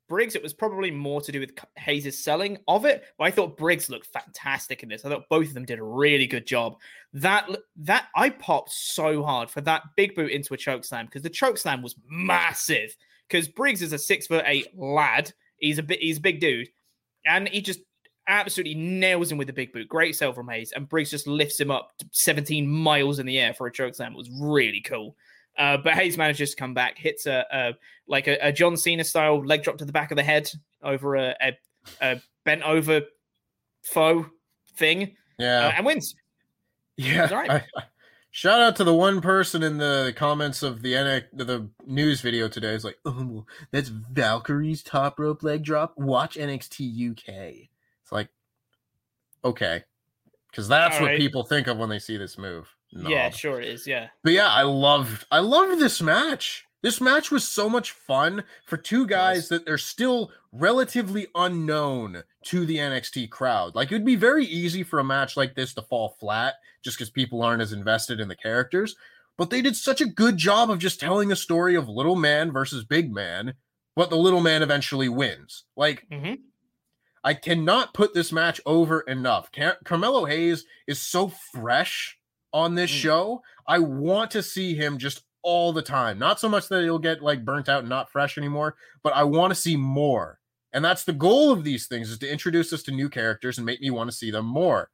Briggs, it was probably more to do with Hayes' selling of it, but I thought Briggs looked fantastic in this. I thought both of them did a really good job. That I popped so hard for that big boot into a chokeslam because the chokeslam was massive. Because Briggs is a 6'8" lad. He's a big dude, and he just absolutely nails him with the big boot. Great sell from Hayes, and Briggs just lifts him up to 17 miles in the air for a chokeslam. It was really cool. But Hayes manages to come back, hits a John Cena style leg drop to the back of the head over a bent over foe thing, and wins. Yeah, right. Shout out to the one person in the comments of the news video today. It's like, oh, well, that's Valkyrie's top rope leg drop. Watch NXT UK. It's like, okay, because that's what people think of when they see this move. Knob. Yeah, sure it is. Yeah, but yeah, I loved this match. This match was so much fun for two guys that they're still relatively unknown to the NXT crowd. Like, it would be very easy for a match like this to fall flat just because people aren't as invested in the characters. But they did such a good job of just telling a story of little man versus big man, but the little man eventually wins. Like, I cannot put this match over enough. Carmelo Hayes is so fresh on this show. I want to see him just all the time. Not so much that he'll get like burnt out and not fresh anymore, but I want to see more. And that's the goal of these things, is to introduce us to new characters and make me want to see them more.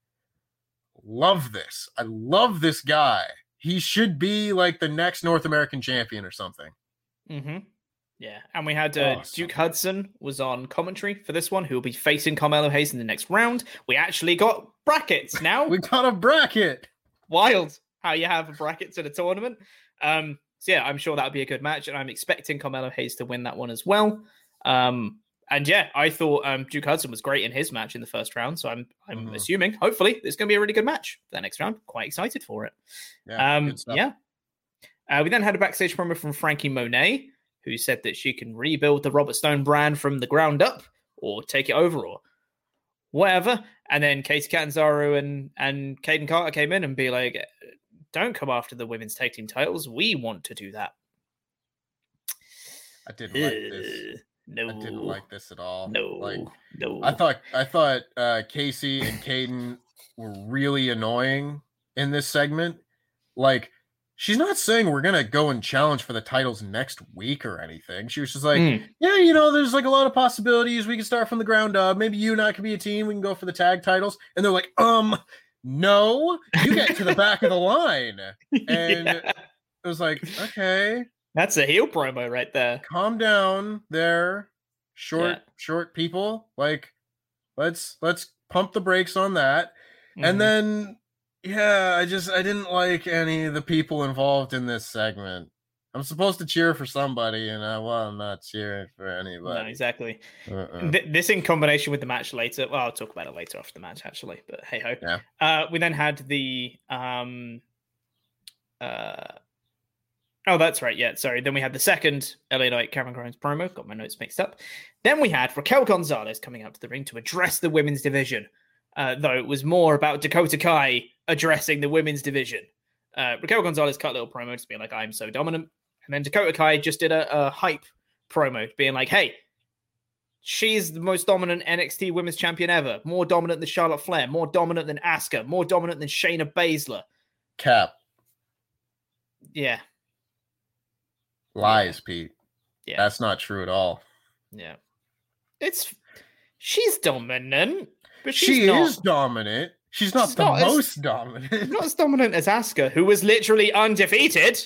Love this. I love this guy. He should be like the next North American champion or something. Yeah, and we had Duke Hudson was on commentary for this one, who will be facing Carmelo Hayes in the next round. We actually got brackets now. We got a bracket. Wild how you have a bracket to the tournament. So yeah, I'm sure that would be a good match, and I'm expecting Carmelo Hayes to win that one as well. And yeah, I thought Duke Hudson was great in his match in the first round, so I'm assuming, hopefully, it's going to be a really good match for that next round. Quite excited for it. We then had a backstage promo from Frankie Monet, who said that she can rebuild the Robert Stone brand from the ground up, or take it over, or whatever. And then Katie Catanzaro and Kaden Carter came in and be like, don't come after the women's tag team titles. We want to do that. I didn't like this. No. I didn't like this at all. No. I thought Casey and Kaden were really annoying in this segment. Like, she's not saying we're going to go and challenge for the titles next week or anything. She was just like, yeah, you know, there's like a lot of possibilities. We can start from the ground up. Maybe you and I could be a team. We can go for the tag titles. And they're like, no, you get to the back of the line. And it was like, okay. That's a heel promo right there. Calm down there. Short people. Like, let's pump the brakes on that. And then, yeah, I didn't like any of the people involved in this segment. I'm supposed to cheer for somebody, and I'm not cheering for anybody. No, exactly. This in combination with the match later. Well, I'll talk about it later after the match, actually. But hey ho. Yeah. We then had the oh, that's right. Yeah, sorry. Then we had the second LA Knight Cameron Grimes promo. Got my notes mixed up. Then we had Raquel Gonzalez coming out to the ring to address the women's division. Though it was more about Dakota Kai addressing the women's division. Raquel Gonzalez cut a little promo to be like, I'm so dominant. And then Dakota Kai just did a hype promo being like, hey, she's the most dominant NXT women's champion ever. More dominant than Charlotte Flair. More dominant than Asuka. More dominant than Shayna Baszler. Cap. Yeah. Lies, Pete. Yeah. That's not true at all. Yeah. She's dominant. But she is dominant. She's not the most dominant. Not as dominant as Asuka, who was literally undefeated.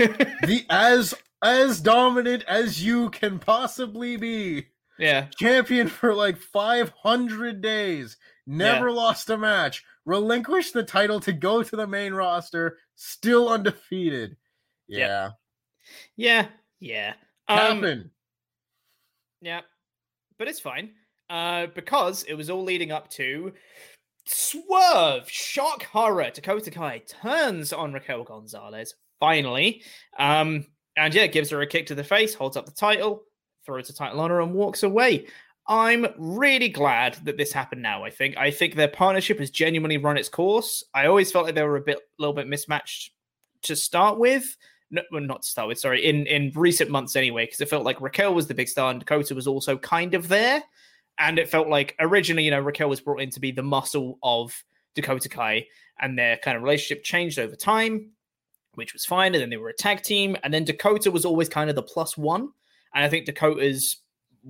as dominant as you can possibly be. Yeah. Champion for like 500 days. Never lost a match. Relinquished the title to go to the main roster. Still undefeated. Yeah. Yeah. Happened. Yeah. But it's fine. Because it was all leading up to swerve, shock, horror. Dakota Kai turns on Raquel Gonzalez, finally. And yeah, gives her a kick to the face, holds up the title, throws the title on her and walks away. I'm really glad that this happened now, I think their partnership has genuinely run its course. I always felt like they were a little bit mismatched to start with. No, well, not to start with, sorry, in recent months anyway, because it felt like Raquel was the big star and Dakota was also kind of there. And it felt like originally, Raquel was brought in to be the muscle of Dakota Kai, and their kind of relationship changed over time, which was fine. And then they were a tag team. And then Dakota was always kind of the +1. And I think Dakota's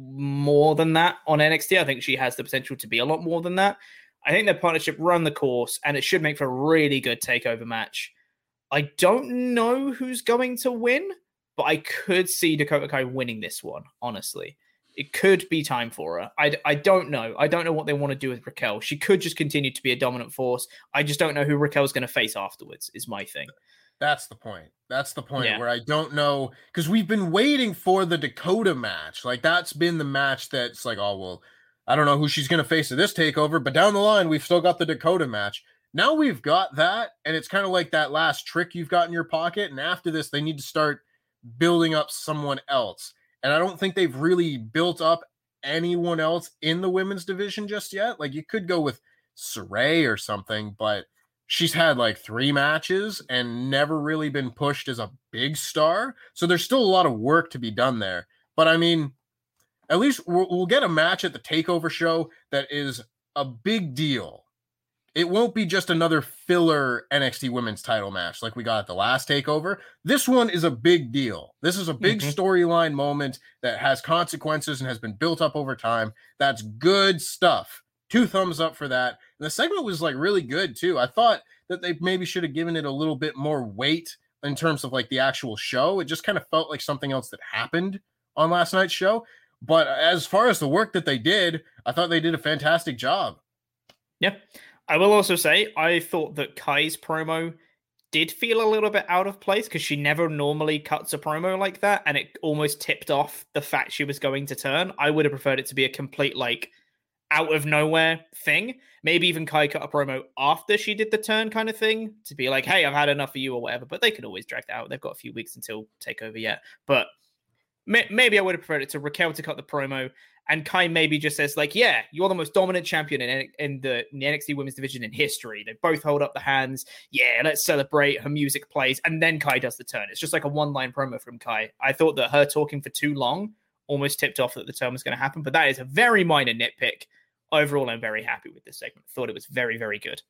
more than that on NXT. I think she has the potential to be a lot more than that. I think their partnership run the course, and it should make for a really good takeover match. I don't know who's going to win, but I could see Dakota Kai winning this one, honestly. It could be time for her. I don't know. I don't know what they want to do with Raquel. She could just continue to be a dominant force. I just don't know who Raquel's going to face afterwards, is my thing. That's the point. Where I don't know, because we've been waiting for the Dakota match. Like, that's been the match that's like, oh, well, I don't know who she's going to face at this takeover, but down the line, we've still got the Dakota match. Now we've got that, and it's kind of like that last trick you've got in your pocket, and after this, they need to start building up someone else. And I don't think they've really built up anyone else in the women's division just yet. Like, you could go with Saray or something, but she's had like 3 matches and never really been pushed as a big star. So there's still a lot of work to be done there. But I mean, at least we'll get a match at the TakeOver show that is a big deal. It won't be just another filler NXT women's title match like we got at the last TakeOver. This one is a big deal. This is a big storyline moment that has consequences and has been built up over time. That's good stuff. 2 thumbs up for that. And the segment was like really good too. I thought that they maybe should have given it a little bit more weight in terms of like the actual show. It just kind of felt like something else that happened on last night's show. But as far as the work that they did, I thought they did a fantastic job. Yeah. I will also say, I thought that Kai's promo did feel a little bit out of place because she never normally cuts a promo like that, and it almost tipped off the fact she was going to turn. I would have preferred it to be a complete, like, out of nowhere thing. Maybe even Kai cut a promo after she did the turn kind of thing to be like, hey, I've had enough of you or whatever, but they could always drag that out. They've got a few weeks until TakeOver yet. But maybe I would have preferred it to Raquel to cut the promo, and Kai maybe just says, like, yeah, you're the most dominant champion in the NXT women's division in history. They both hold up the hands. Yeah, let's celebrate. Her music plays. And then Kai does the turn. It's just like a one-line promo from Kai. I thought that her talking for too long almost tipped off that the turn was going to happen, but that is a very minor nitpick. Overall, I'm very happy with this segment. Thought it was very, very good.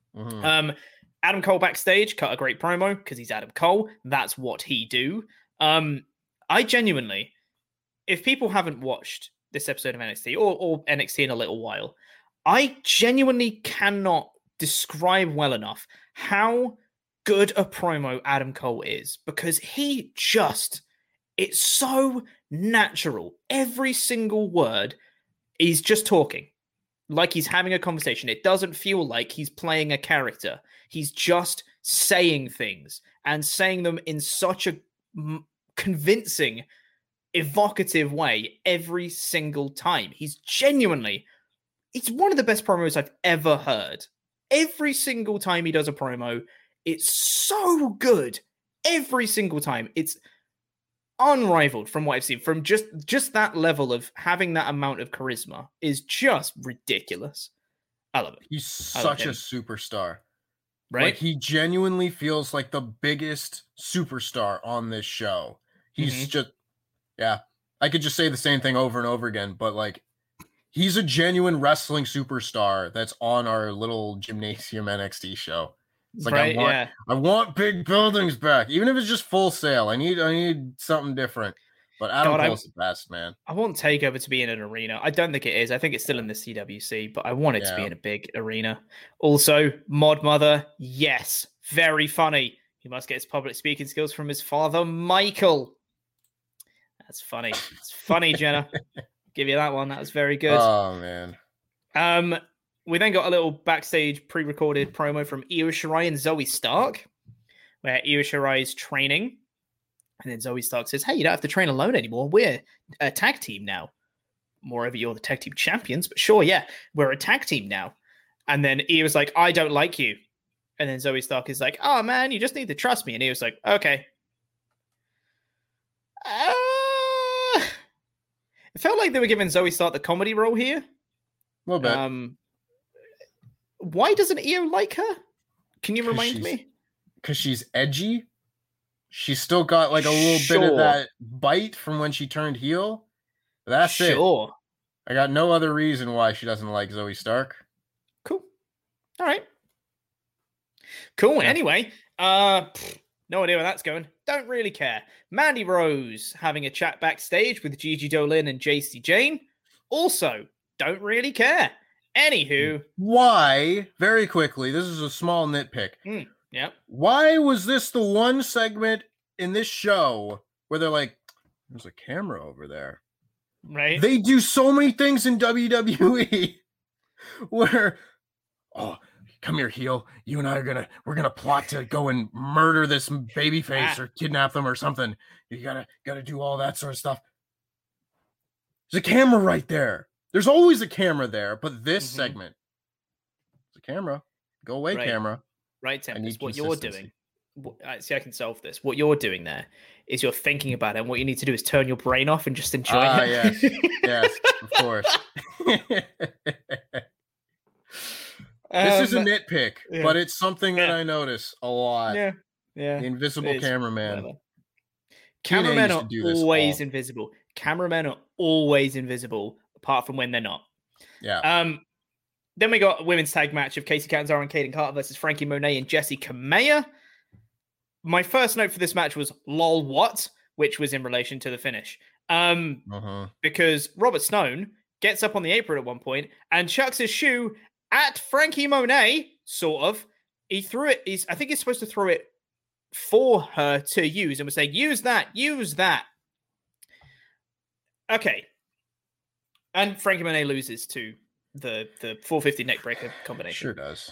Adam Cole backstage cut a great promo because he's Adam Cole. That's what he do. I genuinely, if people haven't watched this episode of NXT or NXT in a little while, I genuinely cannot describe well enough how good a promo Adam Cole is, because it's so natural. Every single word, he's just talking like he's having a conversation. It doesn't feel like he's playing a character. He's just saying things and saying them in such a convincing, evocative way every single time. It's one of the best promos I've ever heard. Every single time he does a promo, it's so good. Every single time. It's unrivaled from what I've seen. From just that level of having that amount of charisma is just ridiculous. I love it. He's such a superstar. Right? Like, he genuinely feels like the biggest superstar on this show. He's just, yeah, I could just say the same thing over and over again, but like, he's a genuine wrestling superstar that's on our little gymnasium NXT show. It's like, right, I want big buildings back, even if it's just Full Sail. I need something different. But Adam Cole's the best, man. I want TakeOver to be in an arena. I don't think it is. I think it's still in the CWC, but I want it to be in a big arena. Also, Mod Mother, yes, very funny. He must get his public speaking skills from his father, Michael. That's funny. It's funny, Jenna. Give you that one. That was very good. Oh, man. We then got a little backstage pre-recorded promo from Io Shirai and Zoe Stark, where Io Shirai is training. And then Zoe Stark says, hey, you don't have to train alone anymore. We're a tag team now. Moreover, you're the tag team champions. But sure, yeah, we're a tag team now. And then Io's like, I don't like you. And then Zoe Stark is like, oh, man, you just need to trust me. And Io's like, okay. It felt like they were giving Zoe Stark the comedy role here. A little bit. Why doesn't Io like her? Can you remind me? Because she's edgy. She's still got like a little bit of that bite from when she turned heel. That's it. I got no other reason why she doesn't like Zoe Stark. Cool. All right. Cool. Yeah. Anyway, no idea where that's going. Don't really care. Mandy Rose having a chat backstage with Gigi Dolin and JC Jane. Also, don't really care. Anywho. Why, very quickly, this is a small nitpick. Yep. Why was this the one segment in this show where they're like, there's a camera over there? Right. They do so many things in WWE where, oh, come here, heel. You and I we're gonna plot to go and murder this babyface or kidnap them or something. You gotta do all that sort of stuff. There's a camera right there. There's always a camera there, but this segment, it's a camera. Go away, camera. Right, Tim. What you're doing. See, I can solve this. What you're doing there is you're thinking about it, and what you need to do is turn your brain off and just enjoy it. Yes. Yes, of course. This is a nitpick, but it's something that I notice a lot. Yeah. The invisible cameraman. Cameramen are always invisible. Cameramen are always invisible, apart from when they're not. Yeah. Then we got a women's tag match of Kacy Catanzaro and Kaden Carter versus Frankie Monet and Jessi Kamea. My first note for this match was lol what, which was in relation to the finish. Because Robert Stone gets up on the apron at one point and chucks his shoe at Frankie Monet, sort of. He threw it. I think he's supposed to throw it for her to use and was saying, use that. Okay. And Frankie Monet loses to the 450 neckbreaker combination. Sure does.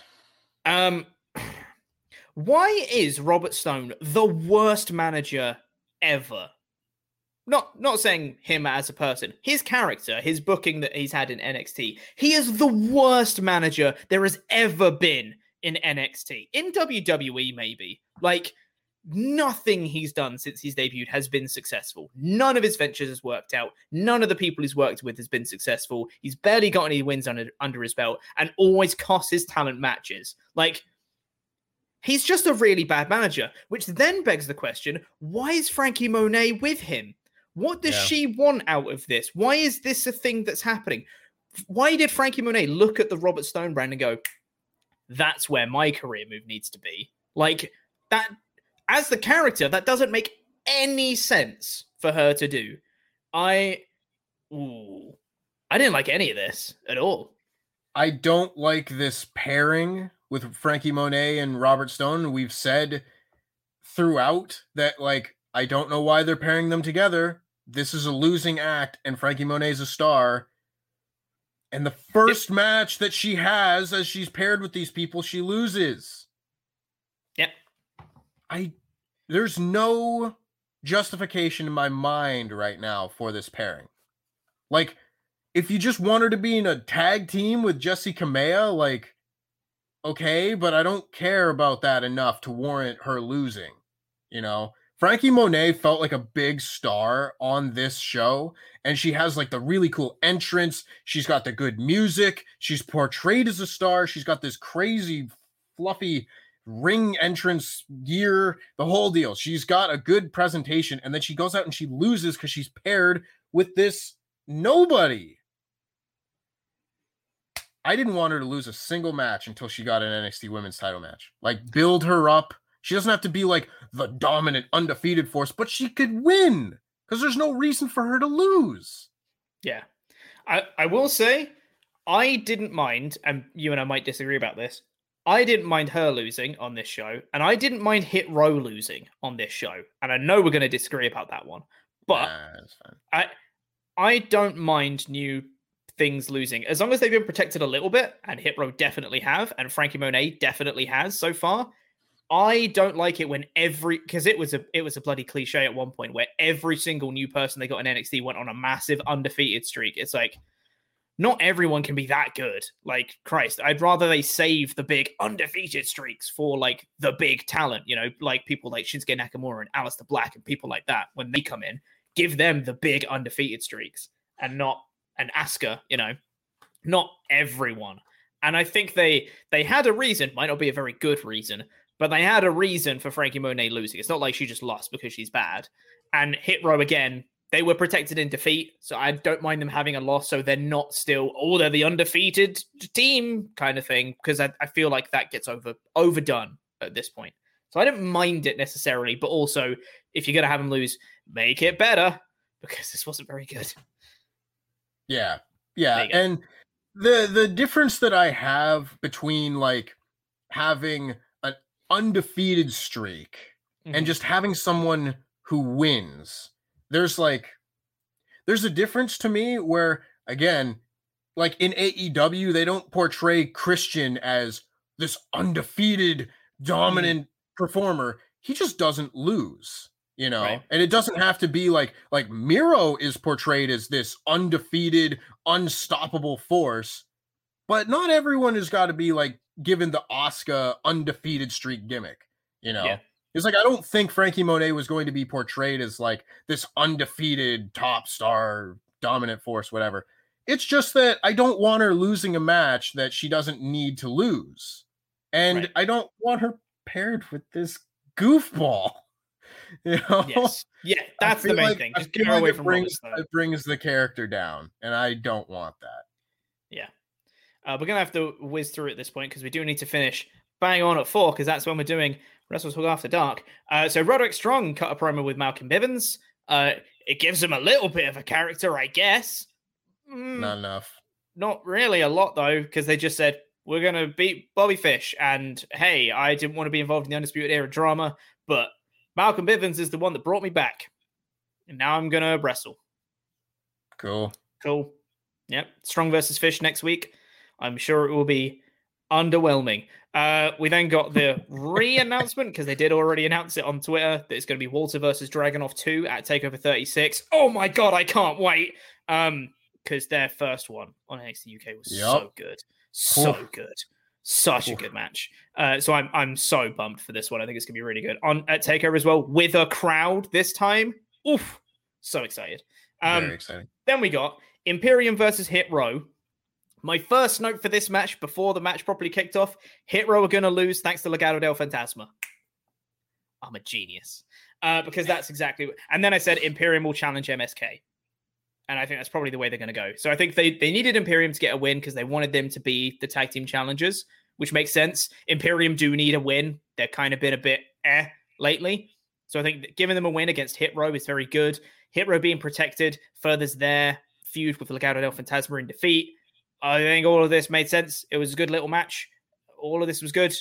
Why is Robert Stone the worst manager ever? Not saying him as a person. His character, his booking that he's had in NXT. He is the worst manager there has ever been in NXT. In WWE, maybe. Like, nothing he's done since he's debuted has been successful. None of his ventures has worked out. None of the people he's worked with has been successful. He's barely got any wins under his belt and always costs his talent matches. Like, he's just a really bad manager, which then begs the question, why is Frankie Monet with him? What does she want out of this? Why is this a thing that's happening? Why did Frankie Monet look at the Robert Stone brand and go, that's where my career move needs to be? Like, that, as the character, that doesn't make any sense for her to do. I didn't like any of this at all. I don't like this pairing with Frankie Monet and Robert Stone. We've said throughout that, like, I don't know why they're pairing them together. This is a losing act, and Frankie Monet's a star. And the first match that she has as she's paired with these people, she loses. Yep. There's no justification in my mind right now for this pairing. Like, if you just want her to be in a tag team with Jessi Kamea, like, okay, but I don't care about that enough to warrant her losing, you know? Frankie Monet felt like a big star on this show, and she has like the really cool entrance. She's got the good music. She's portrayed as a star. She's got this crazy, fluffy ring entrance gear, the whole deal. She's got a good presentation, and then she goes out and she loses because she's paired with this nobody. I didn't want her to lose a single match until she got an NXT women's title match. Like, build her up. She doesn't have to be like the dominant, undefeated force, but she could win because there's no reason for her to lose. Yeah. I will say, I didn't mind, and you and I might disagree about this, I didn't mind her losing on this show, and I didn't mind Hit Row losing on this show. And I know we're going to disagree about that one, but that's fine. I don't mind new things losing as long as they've been protected a little bit, and Hit Row definitely have, and Frankie Monet definitely has so far. I don't like it when because it was a bloody cliche at one point where every single new person they got in NXT went on a massive undefeated streak. It's like, not everyone can be that good. Like, Christ, I'd rather they save the big undefeated streaks for like the big talent, you know, like people like Shinsuke Nakamura and Aleister Black and people like that. When they come in, give them the big undefeated streaks and not an Asuka, you know, not everyone. And I think they had a reason, might not be a very good reason, But they had a reason for Frankie Monet losing. It's not like she just lost because she's bad. And Hit Row, again, they were protected in defeat, so I don't mind them having a loss, so they're not still, they're the undefeated team kind of thing, because I feel like that gets overdone at this point. So I don't mind it necessarily, but also, if you're going to have them lose, make it better, because this wasn't very good. Yeah. And the difference that I have between, like, having an undefeated streak and just having someone who wins, there's a difference to me where, again, like in AEW, they don't portray Christian as this undefeated, dominant performer. He just doesn't lose, you know? Right. And it doesn't have to be like Miro is portrayed as this undefeated, unstoppable force, but not everyone has got to be like given the Asuka undefeated streak gimmick, you know? Yeah. It's like, I don't think Frankie Monet was going to be portrayed as like this undefeated top star, dominant force, whatever. It's just that I don't want her losing a match that she doesn't need to lose. And I don't want her paired with this goofball. You know? Yes. Yeah, that's the main thing. Just get her away from it brings the character down, and I don't want that. Yeah. We're going to have to whiz through at this point because we do need to finish bang on at 4, because that's when we're doing Wrestle Talk After Dark. So Roderick Strong cut a promo with Malcolm Bivens. It gives him a little bit of a character, I guess. Not enough. Not really a lot, though, because they just said, we're going to beat Bobby Fish. And, hey, I didn't want to be involved in the Undisputed Era drama, but Malcolm Bivens is the one that brought me back. And now I'm going to wrestle. Cool. Yep. Strong versus Fish next week. I'm sure it will be underwhelming. We then got the re-announcement, because they did already announce it on Twitter, that it's going to be Walter versus Dragunov 2 at TakeOver 36. Oh my God, I can't wait. Because their first one on NXT UK was so good. So good. Such a good match. So I'm so pumped for this one. I think it's going to be really good. At TakeOver as well, with a crowd this time. Oof. So excited. Very exciting. Then we got Imperium versus Hit Row. My first note for this match, before the match properly kicked off, Hit Row are going to lose thanks to Legado del Fantasma. I'm a genius. Because that's exactly what... And then I said Imperium will challenge MSK. And I think that's probably the way they're going to go. So I think they needed Imperium to get a win because they wanted them to be the tag team challengers, which makes sense. Imperium do need a win. They've kind of been a bit lately. So I think giving them a win against Hit Row is very good. Hit Row being protected furthers their feud with Legado del Fantasma in defeat. I think all of this made sense. It was a good little match. All of this was good.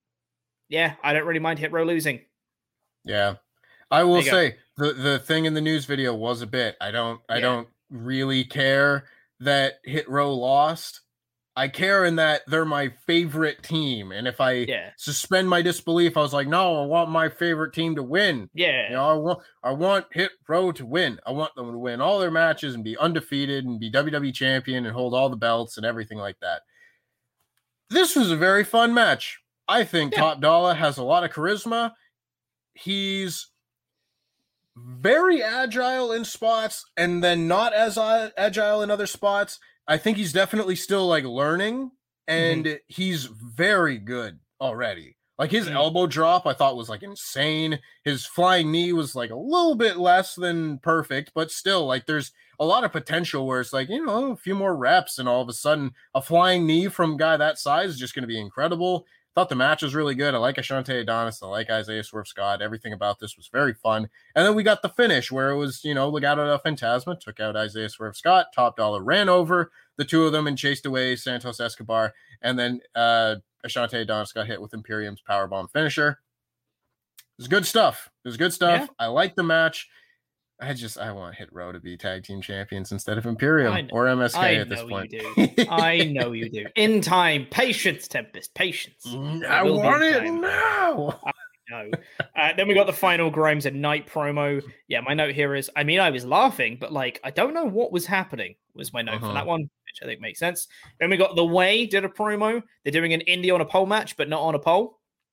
Yeah, I don't really mind Hit Row losing. Yeah. I will say the thing in the news video was a bit. I don't really care that Hit Row lost. I care in that they're my favorite team. And if I suspend my disbelief, I was like, no, I want my favorite team to win. Yeah. You know, I want Hit Row to win. I want them to win all their matches and be undefeated and be WWE champion and hold all the belts and everything like that. This was a very fun match. I think Top Dollar has a lot of charisma. He's very agile in spots and then not as agile in other spots. I think he's definitely still like learning, and he's very good already. Like his elbow drop, I thought was like insane. His flying knee was like a little bit less than perfect, but still like there's a lot of potential where it's like, you know, a few more reps and all of a sudden a flying knee from a guy that size is just going to be incredible. Thought the match was really good. I like Ashante Adonis. I like Isaiah Swerve Scott. Everything about this was very fun. And then we got the finish where it was, you know, Legado del Fantasma took out Isaiah Swerve Scott. Top Dollar ran over the two of them and chased away Santos Escobar. And then Ashante Adonis got hit with Imperium's powerbomb finisher. It was good stuff. Yeah. I like the match. I want Hit Row to be tag team champions instead of Imperium or MSK at this point. I know you do. In time. Patience, Tempest. Patience. I want it now. I know. Then we got the final Grimes and Knight promo. Yeah, my note here is, I mean, I was laughing, but like, I don't know what was happening, was my note for that one, which I think makes sense. Then we got The Way did a promo. They're doing an indie on a pole match, but not on a pole.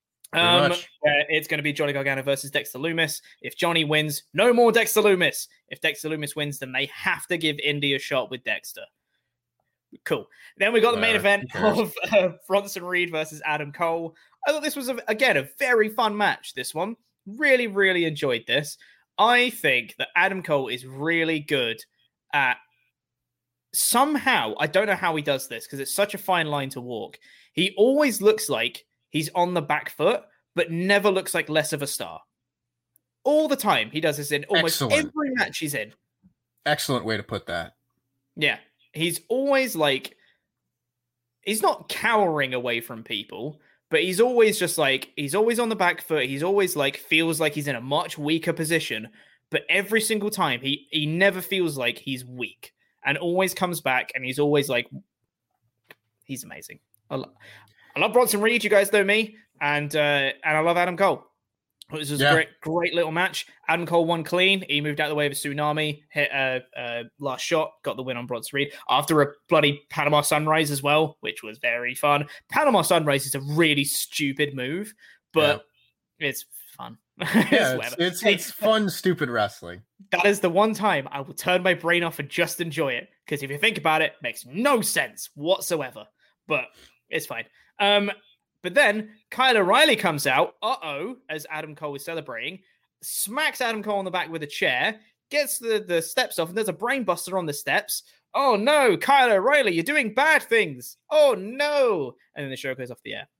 It's going to be Johnny Gargano versus Dexter Lumis. If Johnny wins, no more Dexter Lumis. If Dexter Lumis wins, then they have to give Indy a shot with Dexter. Cool. Then we got the main event of Bronson Reed versus Adam Cole. I thought this was, again, a very fun match, this one. Really, really enjoyed this. I think that Adam Cole is really good at somehow, I don't know how he does this because it's such a fine line to walk. He always looks like he's on the back foot, but never looks like less of a star. All the time, he does this in almost every match he's in. Excellent way to put that. Yeah. He's always like, he's not cowering away from people, but he's always just like, he's always on the back foot. He's always like, feels like he's in a much weaker position. But every single time, he never feels like he's weak and always comes back. And he's always like, he's amazing. I love Bronson Reed. You guys know me. And I love Adam Cole. This was a great little match. Adam Cole won clean. He moved out of the way of a tsunami, hit last shot, got the win on Bronson Reed after a bloody Panama Sunrise as well, which was very fun. Panama Sunrise is a really stupid move, but it's fun. It's fun, stupid wressling. That is the one time I will turn my brain off and just enjoy it, because if you think about it, it makes no sense whatsoever, but it's fine. But then Kyle O'Reilly comes out, as Adam Cole is celebrating, smacks Adam Cole on the back with a chair, gets the steps off, and there's a brain buster on the steps. Oh no, Kyle O'Reilly, you're doing bad things. Oh no. And then the show goes off the air.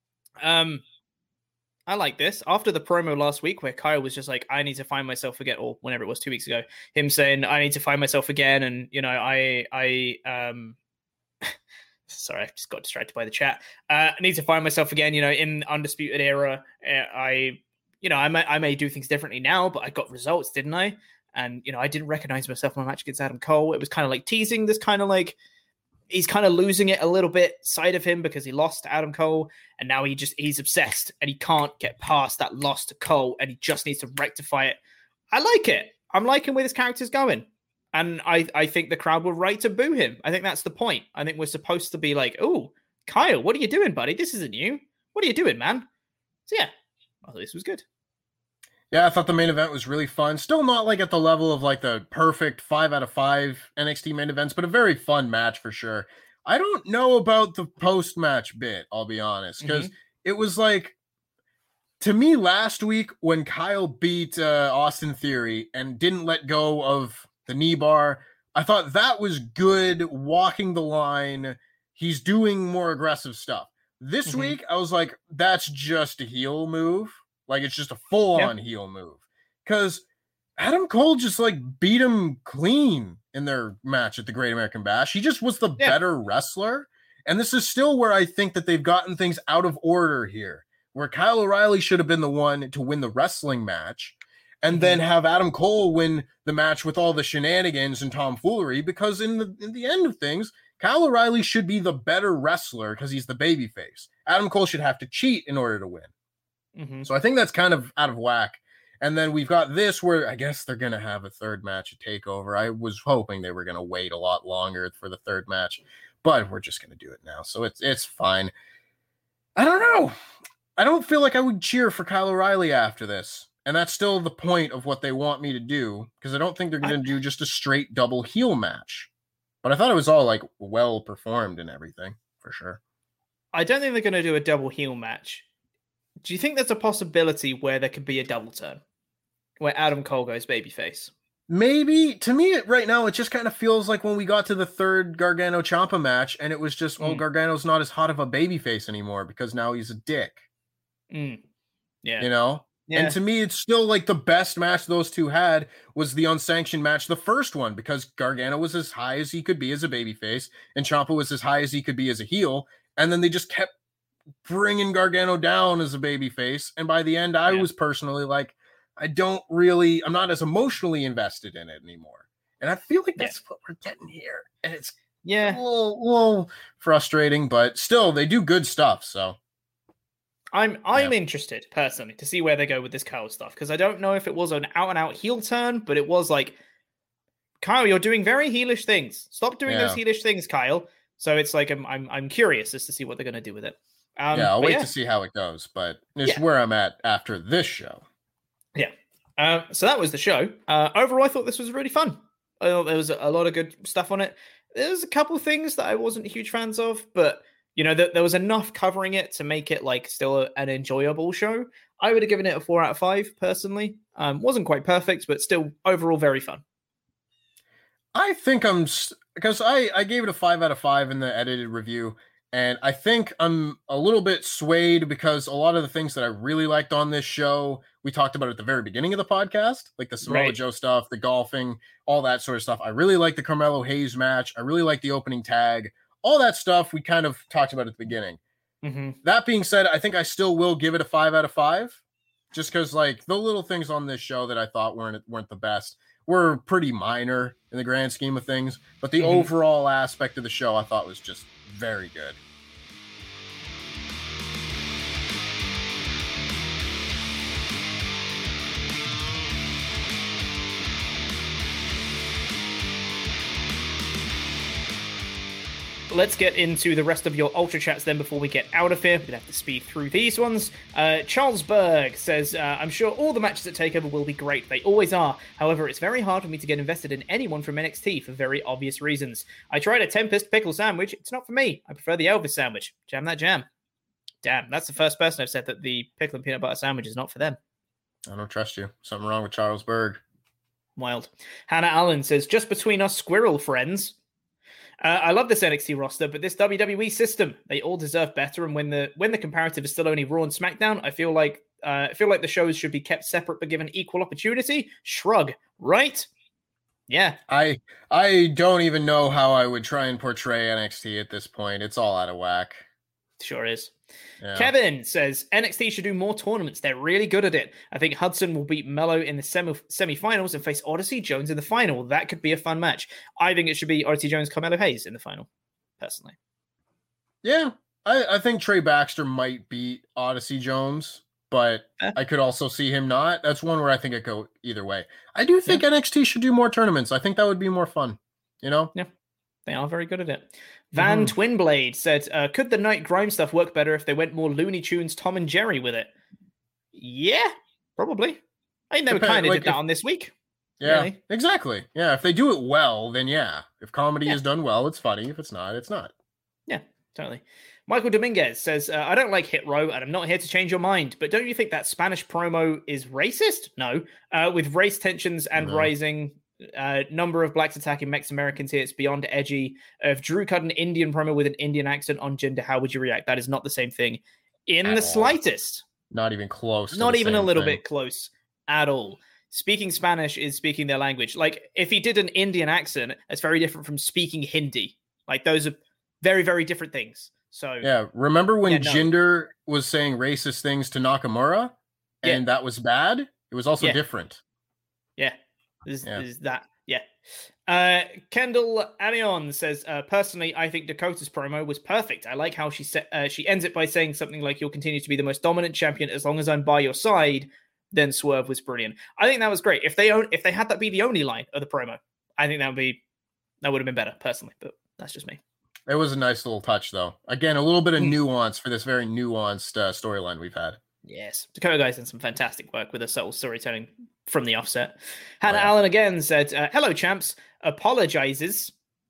I like this. After the promo last week where Kyle was just like, I need to find myself again, or whenever it was 2 weeks ago, him saying, I need to find myself again. And, you know, I sorry, I just got distracted by the chat. I need to find myself again, you know, in Undisputed Era. I may do things differently now, but I got results, didn't I? And, you know, I didn't recognize myself in my match against Adam Cole. It was kind of like teasing this kind of like, he's kind of losing it a little bit side of him because he lost to Adam Cole. And now he's obsessed and he can't get past that loss to Cole and he just needs to rectify it. I like it. I'm liking where this character's going. And I think the crowd were right to boo him. I think that's the point. I think we're supposed to be like, oh, Kyle, what are you doing, buddy? This isn't you. What are you doing, man? So yeah, I thought this was good. Yeah, I thought the main event was really fun. Still not like at the level of like the perfect 5 out of 5 NXT main events, but a very fun match for sure. I don't know about the post-match bit, I'll be honest, because it was like, to me last week when Kyle beat Austin Theory and didn't let go of the knee bar, I thought that was good, walking the line. He's doing more aggressive stuff. This week, I was like, that's just a heel move. Like, it's just a full-on heel move. Because Adam Cole just, like, beat him clean in their match at the Great American Bash. He just was the better wrestler. And this is still where I think that they've gotten things out of order here, where Kyle O'Reilly should have been the one to win the wrestling match, and then have Adam Cole win the match with all the shenanigans and tomfoolery, because in the end of things, Kyle O'Reilly should be the better wrestler because he's the babyface. Adam Cole should have to cheat in order to win. So I think that's kind of out of whack. And then we've got this where I guess they're going to have a third match at TakeOver. I was hoping they were going to wait a lot longer for the third match, but we're just going to do it now. So it's fine. I don't know. I don't feel like I would cheer for Kyle O'Reilly after this. And that's still the point of what they want me to do, because I don't think they're going to do just a straight double heel match. But I thought it was all like well performed and everything, for sure. I don't think they're going to do a double heel match. Do you think there's a possibility where there could be a double turn, where Adam Cole goes babyface? Maybe. To me, right now, it just kind of feels like when we got to the third Gargano-Ciampa match, and it was just, well, Gargano's not as hot of a babyface anymore because now he's a dick. Yeah. You know? Yeah. And to me, it's still like the best match those two had was the unsanctioned match, the first one, because Gargano was as high as he could be as a babyface, and Ciampa was as high as he could be as a heel. And then they just kept bringing Gargano down as a babyface. And by the end, I was personally like, I'm not as emotionally invested in it anymore. And I feel like that's what we're getting here. And it's a little frustrating, but still, they do good stuff. So I'm interested personally to see where they go with this Kyle stuff, because I don't know if it was an out and out heel turn, but it was like, Kyle, you're doing very heelish things. Stop doing those heelish things, Kyle. So it's like I'm curious as to see what they're going to do with it. I'll wait to see how it goes, but it's where I'm at after this show. Yeah. So that was the show. Overall, I thought this was really fun. I thought there was a lot of good stuff on it. there's a couple things that I wasn't huge fans of, but you know, there was enough covering it to make it like still an enjoyable show. I would have given it a 4 out of 5 personally. Wasn't quite perfect, but still overall very fun. I think because I gave it a 5 out of 5 in the edited review, and I think I'm a little bit swayed because a lot of the things that I really liked on this show, we talked about at the very beginning of the podcast, like the Samoa Joe stuff, the golfing, all that sort of stuff. I really like the Carmelo Hayes match. I really like the opening tag. All that stuff we kind of talked about at the beginning. Mm-hmm. That being said, I think I still will give it a 5 out of 5, just because like the little things on this show that I thought weren't the best were pretty minor in the grand scheme of things, but the overall aspect of the show I thought was just very good. Let's get into the rest of your Ultra Chats then before we get out of here. We're going to have to speed through these ones. Charles Berg says, I'm sure all the matches at TakeOver will be great. They always are. However, it's very hard for me to get invested in anyone from NXT for very obvious reasons. I tried a Tempest pickle sandwich. It's not for me. I prefer the Elvis sandwich. Jam that jam. Damn, that's the first person I've said that the pickle and peanut butter sandwich is not for them. I don't trust you. Something wrong with Charles Berg. Wild. Hannah Allen says, just between us squirrel friends. I love this NXT roster, but this WWE system, they all deserve better. And when the comparative is still only Raw and SmackDown, I feel like the shows should be kept separate but given equal opportunity. Shrug, right? Yeah. I don't even know how I would try and portray NXT at this point. It's all out of whack. Sure is. Yeah. Kevin says NXT should do more tournaments. They're really good at it. I think Hudson will beat Mello in the semi-finals and face Odyssey Jones in the final. That could be a fun match. I think it should be Odyssey Jones, Carmelo Hayes in the final, personally. Yeah, I think Trey Baxter might beat Odyssey Jones, but I could also see him not. That's one where I think it go either way. I do think NXT should do more tournaments. I think that would be more fun, you know? Yeah, they are very good at it. Van Twinblade said, could the Night Grime stuff work better if they went more Looney Tunes, Tom and Jerry with it? Yeah, probably. I think they kind of did that on This Week. Yeah, really. Exactly. Yeah, if they do it well, then yeah. If comedy is done well, it's funny. If it's not, it's not. Yeah, totally. Michael Dominguez says, I don't like Hit Row, and I'm not here to change your mind, but don't you think that Spanish promo is racist? No. With race tensions and rising... number of blacks attacking Mex-Americans here, it's beyond edgy. If Drew cut an Indian promo with an Indian accent on Jinder, how would you react? That is not the same thing in the slightest. Not even close. Not even a little bit close at all. Speaking Spanish is speaking their language. Like, if he did an Indian accent, that's very different from speaking Hindi. Like, those are very, very different things. So yeah, remember when Jinder was saying racist things to Nakamura and that was bad? It was also different. Yeah. Is that Kendall Anion says, personally, I think Dakota's promo was perfect. I like how she ends it by saying something like, you'll continue to be the most dominant champion as long as I'm by your side. Then Swerve was brilliant. I think that was great. If they had that be the only line of the promo, I think that would have been better personally, but that's just me. It was a nice little touch though. Again, a little bit of nuance for this very nuanced storyline we've had. Yes, Dakota Guy's done some fantastic work with her subtle storytelling from the offset. Hannah Allen again said, hello, champs. Apologizes.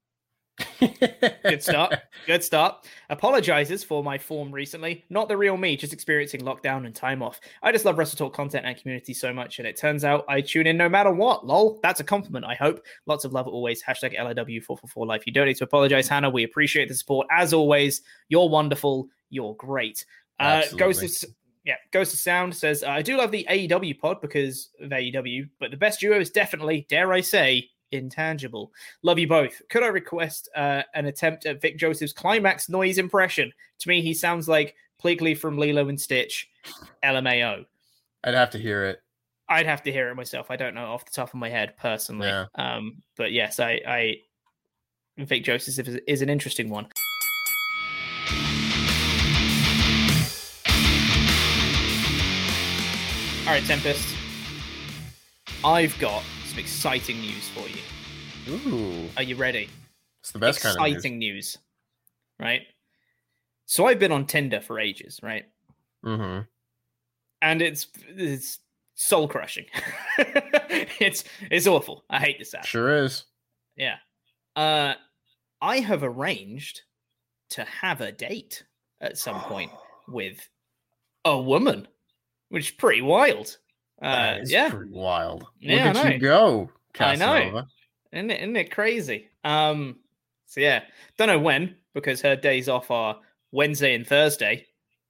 Good start. Good start. Apologizes for my form recently. Not the real me, just experiencing lockdown and time off. I just love Wrestle Talk content and community so much, and it turns out I tune in no matter what. Lol. That's a compliment, I hope. Lots of love always. Hashtag LIW444Life. You don't need to apologize, Hannah. We appreciate the support. As always, you're wonderful. You're great. Ghost of Sound says, I do love the AEW pod because of AEW, but the best duo is definitely, dare I say, Intangible. Love you both. Could I request an attempt at Vic Joseph's climax noise impression? To me, he sounds like Pleakley from Lilo and Stitch, LMAO. I'd have to hear it. I'd have to hear it myself. I don't know off the top of my head personally. Yeah. But yes, I Vic Joseph is an interesting one. All right, Tempest. I've got some exciting news for you. Ooh. Are you ready? It's the best kind of exciting news. Right? So I've been on Tinder for ages, right? Mm-hmm. And it's soul crushing. it's awful. I hate this app. Sure is. Yeah. I have arranged to have a date at some point with a woman, which is pretty wild. That is pretty wild. Yeah, Look at you go, Casanova. I know. Isn't it crazy? So yeah, don't know when, because her days off are Wednesday and Thursday,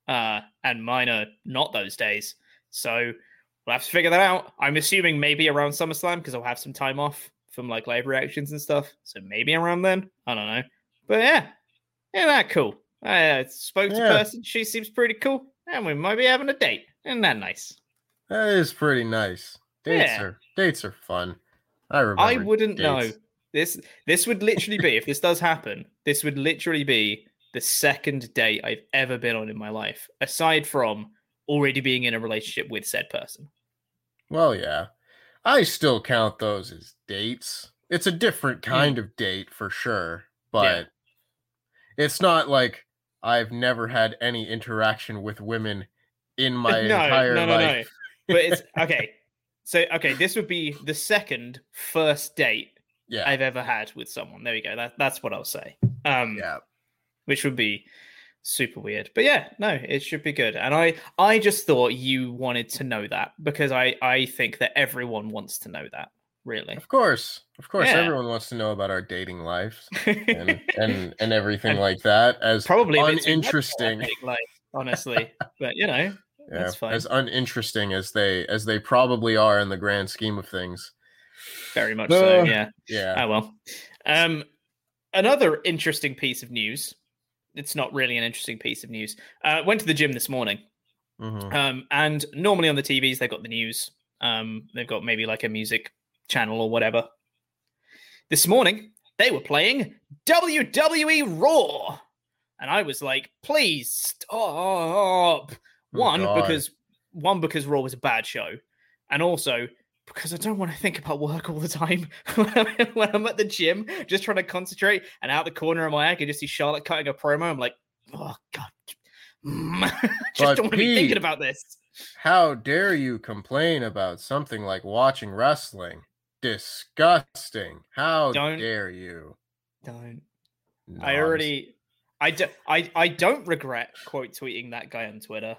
and mine are not those days. So we'll have to figure that out. I'm assuming maybe around SummerSlam, because I'll have some time off from like live reactions and stuff. So maybe around then. I don't know. But yeah, that cool. I spoke to person. She seems pretty cool, and we might be having a date. Isn't that nice? That is pretty nice. Dates are fun. I wouldn't know. This would literally be, if this does happen, this would literally be the second date I've ever been on in my life, aside from already being in a relationship with said person. Well, yeah. I still count those as dates. It's a different kind of date for sure, but it's not like I've never had any interaction with women in my entire life. No. But it's okay. So, this would be the first date I've ever had with someone. There we go. That's what I'll say. Which would be super weird. But yeah, no, it should be good. And I just thought you wanted to know that, because I think that everyone wants to know that, really. Of course, everyone wants to know about our dating lives and everything like that. As probably uninteresting, honestly. But that's fine. As uninteresting as they probably are in the grand scheme of things. Very much so. Yeah. Yeah. Oh well. Another interesting piece of news. It's not really an interesting piece of news. Went to the gym this morning. Mm-hmm. And normally on the TVs, they've got the news. They've got maybe like a music channel or whatever. This morning, they were playing WWE Raw. And I was like, please stop. One, because Raw was a bad show. And also, because I don't want to think about work all the time when I'm at the gym, just trying to concentrate. And out the corner of my eye, I can just see Charlotte cutting a promo. I'm like, oh, God. Just don't want to be thinking about this. How dare you complain about something like watching wrestling? Disgusting. How dare you? Don't. I don't regret quote tweeting that guy on Twitter.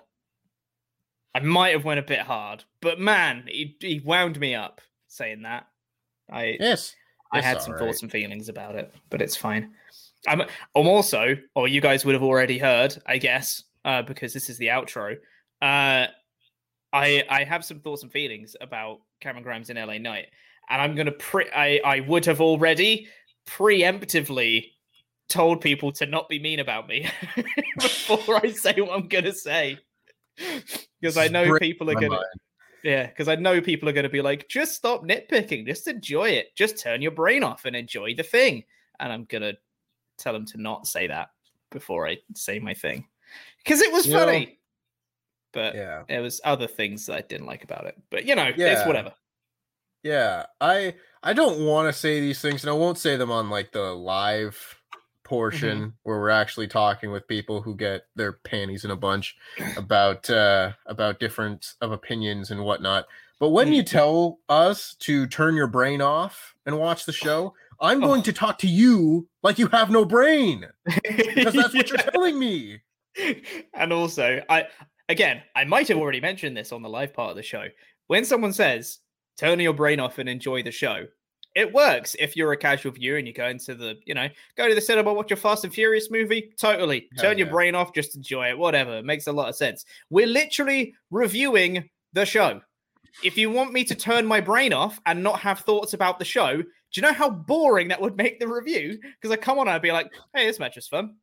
I might have went a bit hard, but man, he wound me up saying that. I had some thoughts and feelings about it, but it's fine. I'm also, or you guys would have already heard, I guess, because this is the outro. I have some thoughts and feelings about Cameron Grimes in LA Knight, and I'm gonna I would have already preemptively told people to not be mean about me before I say what I'm gonna say. Because I know people are gonna, because I know people are gonna be like, just stop nitpicking, just enjoy it, just turn your brain off and enjoy the thing. And I'm gonna tell them to not say that before I say my thing, because it was funny. But there was other things that I didn't like about it. But it's whatever. Yeah, I don't want to say these things, and I won't say them on like the live portion where we're actually talking with people who get their panties in a bunch about different of opinions and whatnot. But when you tell us to turn your brain off and watch the show, I'm going to talk to you like you have no brain, because that's what you're telling me. And also, I might have already mentioned this on the live part of the show. When someone says turn your brain off and enjoy the show, it works if you're a casual viewer and you go into the, go to the cinema, watch a Fast and Furious movie. Totally. Turn your brain off, just enjoy it. Whatever. It makes a lot of sense. We're literally reviewing the show. If you want me to turn my brain off and not have thoughts about the show, do you know how boring that would make the review? Because I come on and I'd be like, hey, this match is fun.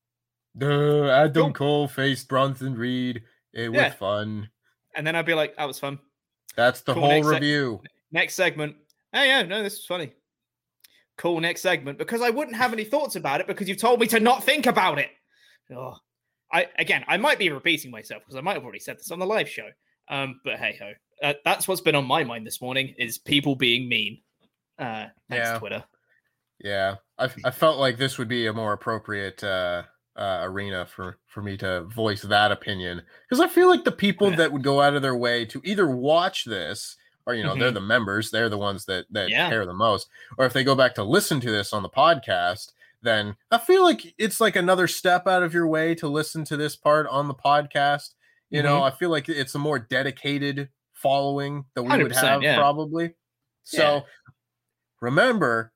Adam Cole faced Bronson Reed. It was fun. And then I'd be like, that was fun. That's the whole review. Next segment. Hey, yeah, no, this is funny. Cool, next segment. Because I wouldn't have any thoughts about it because you told me to not think about it. Oh, I might be repeating myself because I might have already said this on the live show. But hey ho, that's what's been on my mind this morning is people being mean. Thanks, Twitter. Yeah, I felt like this would be a more appropriate arena for me to voice that opinion, because I feel like the people that would go out of their way to either watch this, or they're the members, they're the ones that care the most, or if they go back to listen to this on the podcast, then I feel like it's like another step out of your way to listen to this part on the podcast. You know, I feel like it's a more dedicated following that we would have probably. So remember,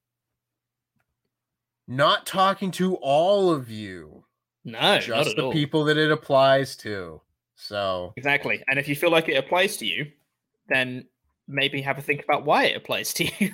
not talking to all of you. No, just not at the all. people that it applies to. So exactly. And if you feel like it applies to you, then maybe have a think about why it applies to you.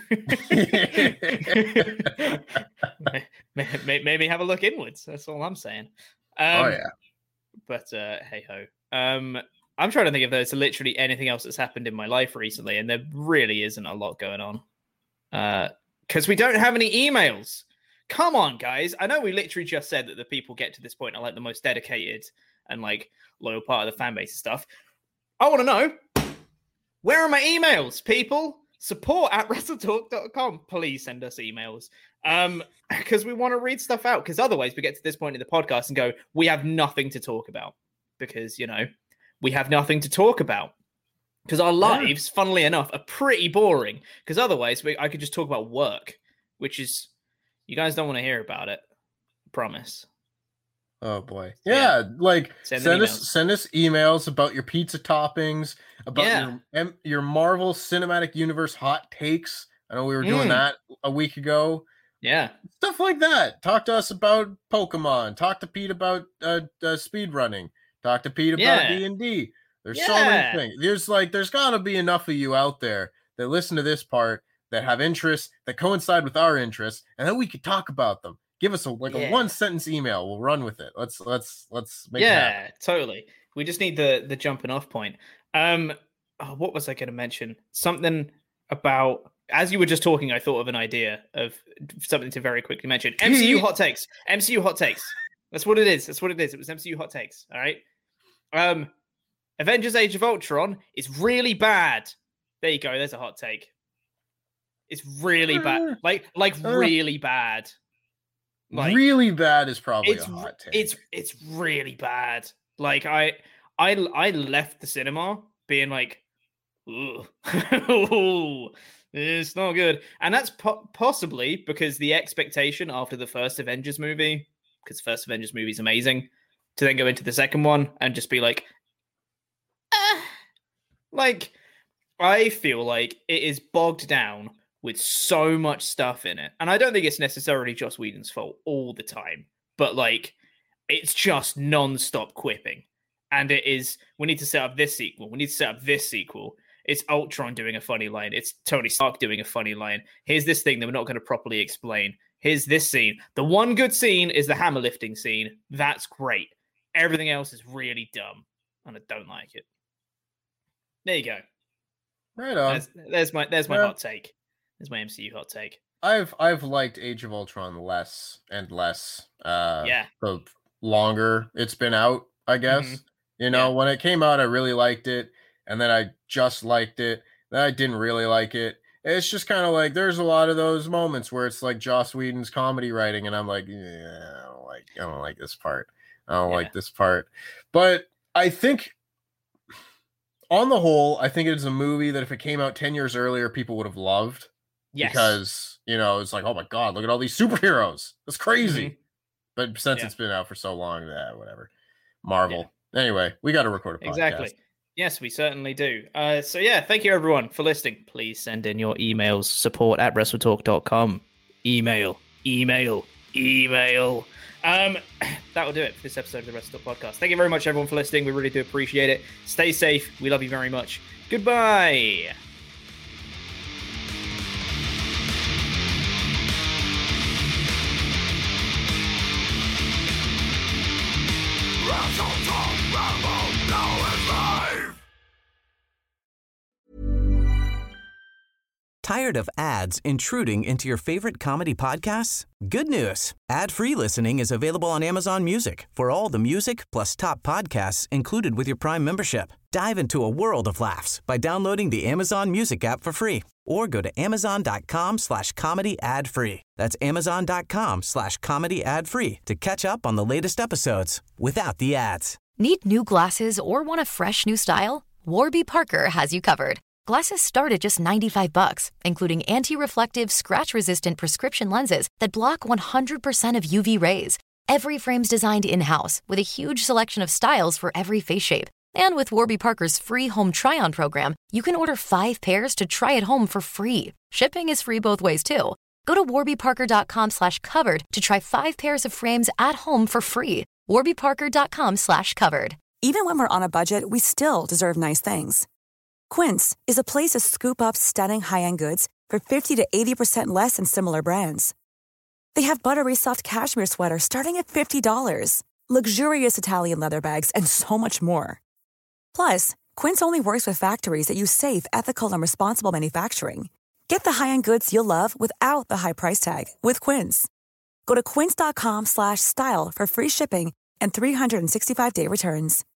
maybe have a look inwards. That's all I'm saying. But hey ho. I'm trying to think if there's literally anything else that's happened in my life recently, and there really isn't a lot going on. Because we don't have any emails. Come on, guys. I know we literally just said that the people get to this point are like the most dedicated and like loyal part of the fan base and stuff. I want to know, where are my emails, people? support@wrestletalk.com. Please send us emails. Because we want to read stuff out. Because otherwise we get to this point in the podcast and go, we have nothing to talk about. Because, you know, we have nothing to talk about. Because our lives, funnily enough, are pretty boring. Because otherwise I could just talk about work, which is, you guys don't want to hear about it. Promise. Oh boy. Yeah, like send us emails about your pizza toppings, about your Marvel Cinematic Universe hot takes. I know we were doing that a week ago. Yeah. Stuff like that. Talk to us about Pokemon. Talk to Pete about speed running. Talk to Pete about D&D. There's so many things. There's gotta be enough of you out there that listen to this part that have interests that coincide with our interests, and then we could talk about them. Give us a one sentence email. We'll run with it. Let's make it happen. Totally. We just need the jumping off point. What was I going to mention? Something about, as you were just talking, I thought of an idea of something to very quickly mention. MCU hot takes. MCU hot takes. That's what it is. It was MCU hot takes. All right. Avengers Age of Ultron is really bad. There you go. There's a hot take. It's really bad. Like really bad. Like, really bad is probably a hot take. It's really bad. Like I left the cinema being like, ooh, it's not good. And that's possibly because the expectation after the first Avengers movie, because the first Avengers movie is amazing, to then go into the second one and just be like, like, I feel like it is bogged down with so much stuff in it. And I don't think it's necessarily Joss Whedon's fault all the time, but like, it's just non-stop quipping. And it is, we need to set up this sequel. We need to set up this sequel. It's Ultron doing a funny line. It's Tony Stark doing a funny line. Here's this thing that we're not going to properly explain. Here's this scene. The one good scene is the hammer lifting scene. That's great. Everything else is really dumb. And I don't like it. There you go. Right on. There's my hot take. There's my MCU hot take. I've liked Age of Ultron less and less. The longer it's been out, I guess. Mm-hmm. You know, when it came out, I really liked it, and then I just liked it. Then I didn't really like it. It's just kind of like there's a lot of those moments where it's like Joss Whedon's comedy writing, and I'm like, I don't like this part. I don't like this part. But I think, on the whole, I think it is a movie that if it came out 10 years earlier, people would have loved. Yes. Because, you know, it's like, oh my God, look at all these superheroes. That's crazy. Mm-hmm. But since it's been out for so long, whatever. Marvel. Yeah. Anyway, we got to record a podcast. Exactly. Yes, we certainly do. So yeah, thank you everyone for listening. Please send in your emails, support@wrestletalk.com. Email. That will do it for this episode of the Wrestle Talk Podcast. Thank you very much everyone for listening. We really do appreciate it. Stay safe. We love you very much. Goodbye. Tired of ads intruding into your favorite comedy podcasts? Good news. Ad-free listening is available on Amazon Music for all the music plus top podcasts included with your Prime membership. Dive into a world of laughs by downloading the Amazon Music app for free or go to amazon.com/comedy ad-free. That's amazon.com/comedy ad-free to catch up on the latest episodes without the ads. Need new glasses or want a fresh new style? Warby Parker has you covered. Glasses start at just $95, including anti-reflective, scratch-resistant prescription lenses that block 100% of UV rays. Every frame's designed in-house with a huge selection of styles for every face shape. And with Warby Parker's free home try-on program, you can order 5 pairs to try at home for free. Shipping is free both ways, too. Go to warbyparker.com/covered to try 5 pairs of frames at home for free. warbyparker.com/covered. Even when we're on a budget, we still deserve nice things. Quince is a place to scoop up stunning high-end goods for 50 to 80% less than similar brands. They have buttery soft cashmere sweaters starting at $50, luxurious Italian leather bags, and so much more. Plus, Quince only works with factories that use safe, ethical, and responsible manufacturing. Get the high-end goods you'll love without the high price tag with Quince. Go to quince.com/style for free shipping and 365-day returns.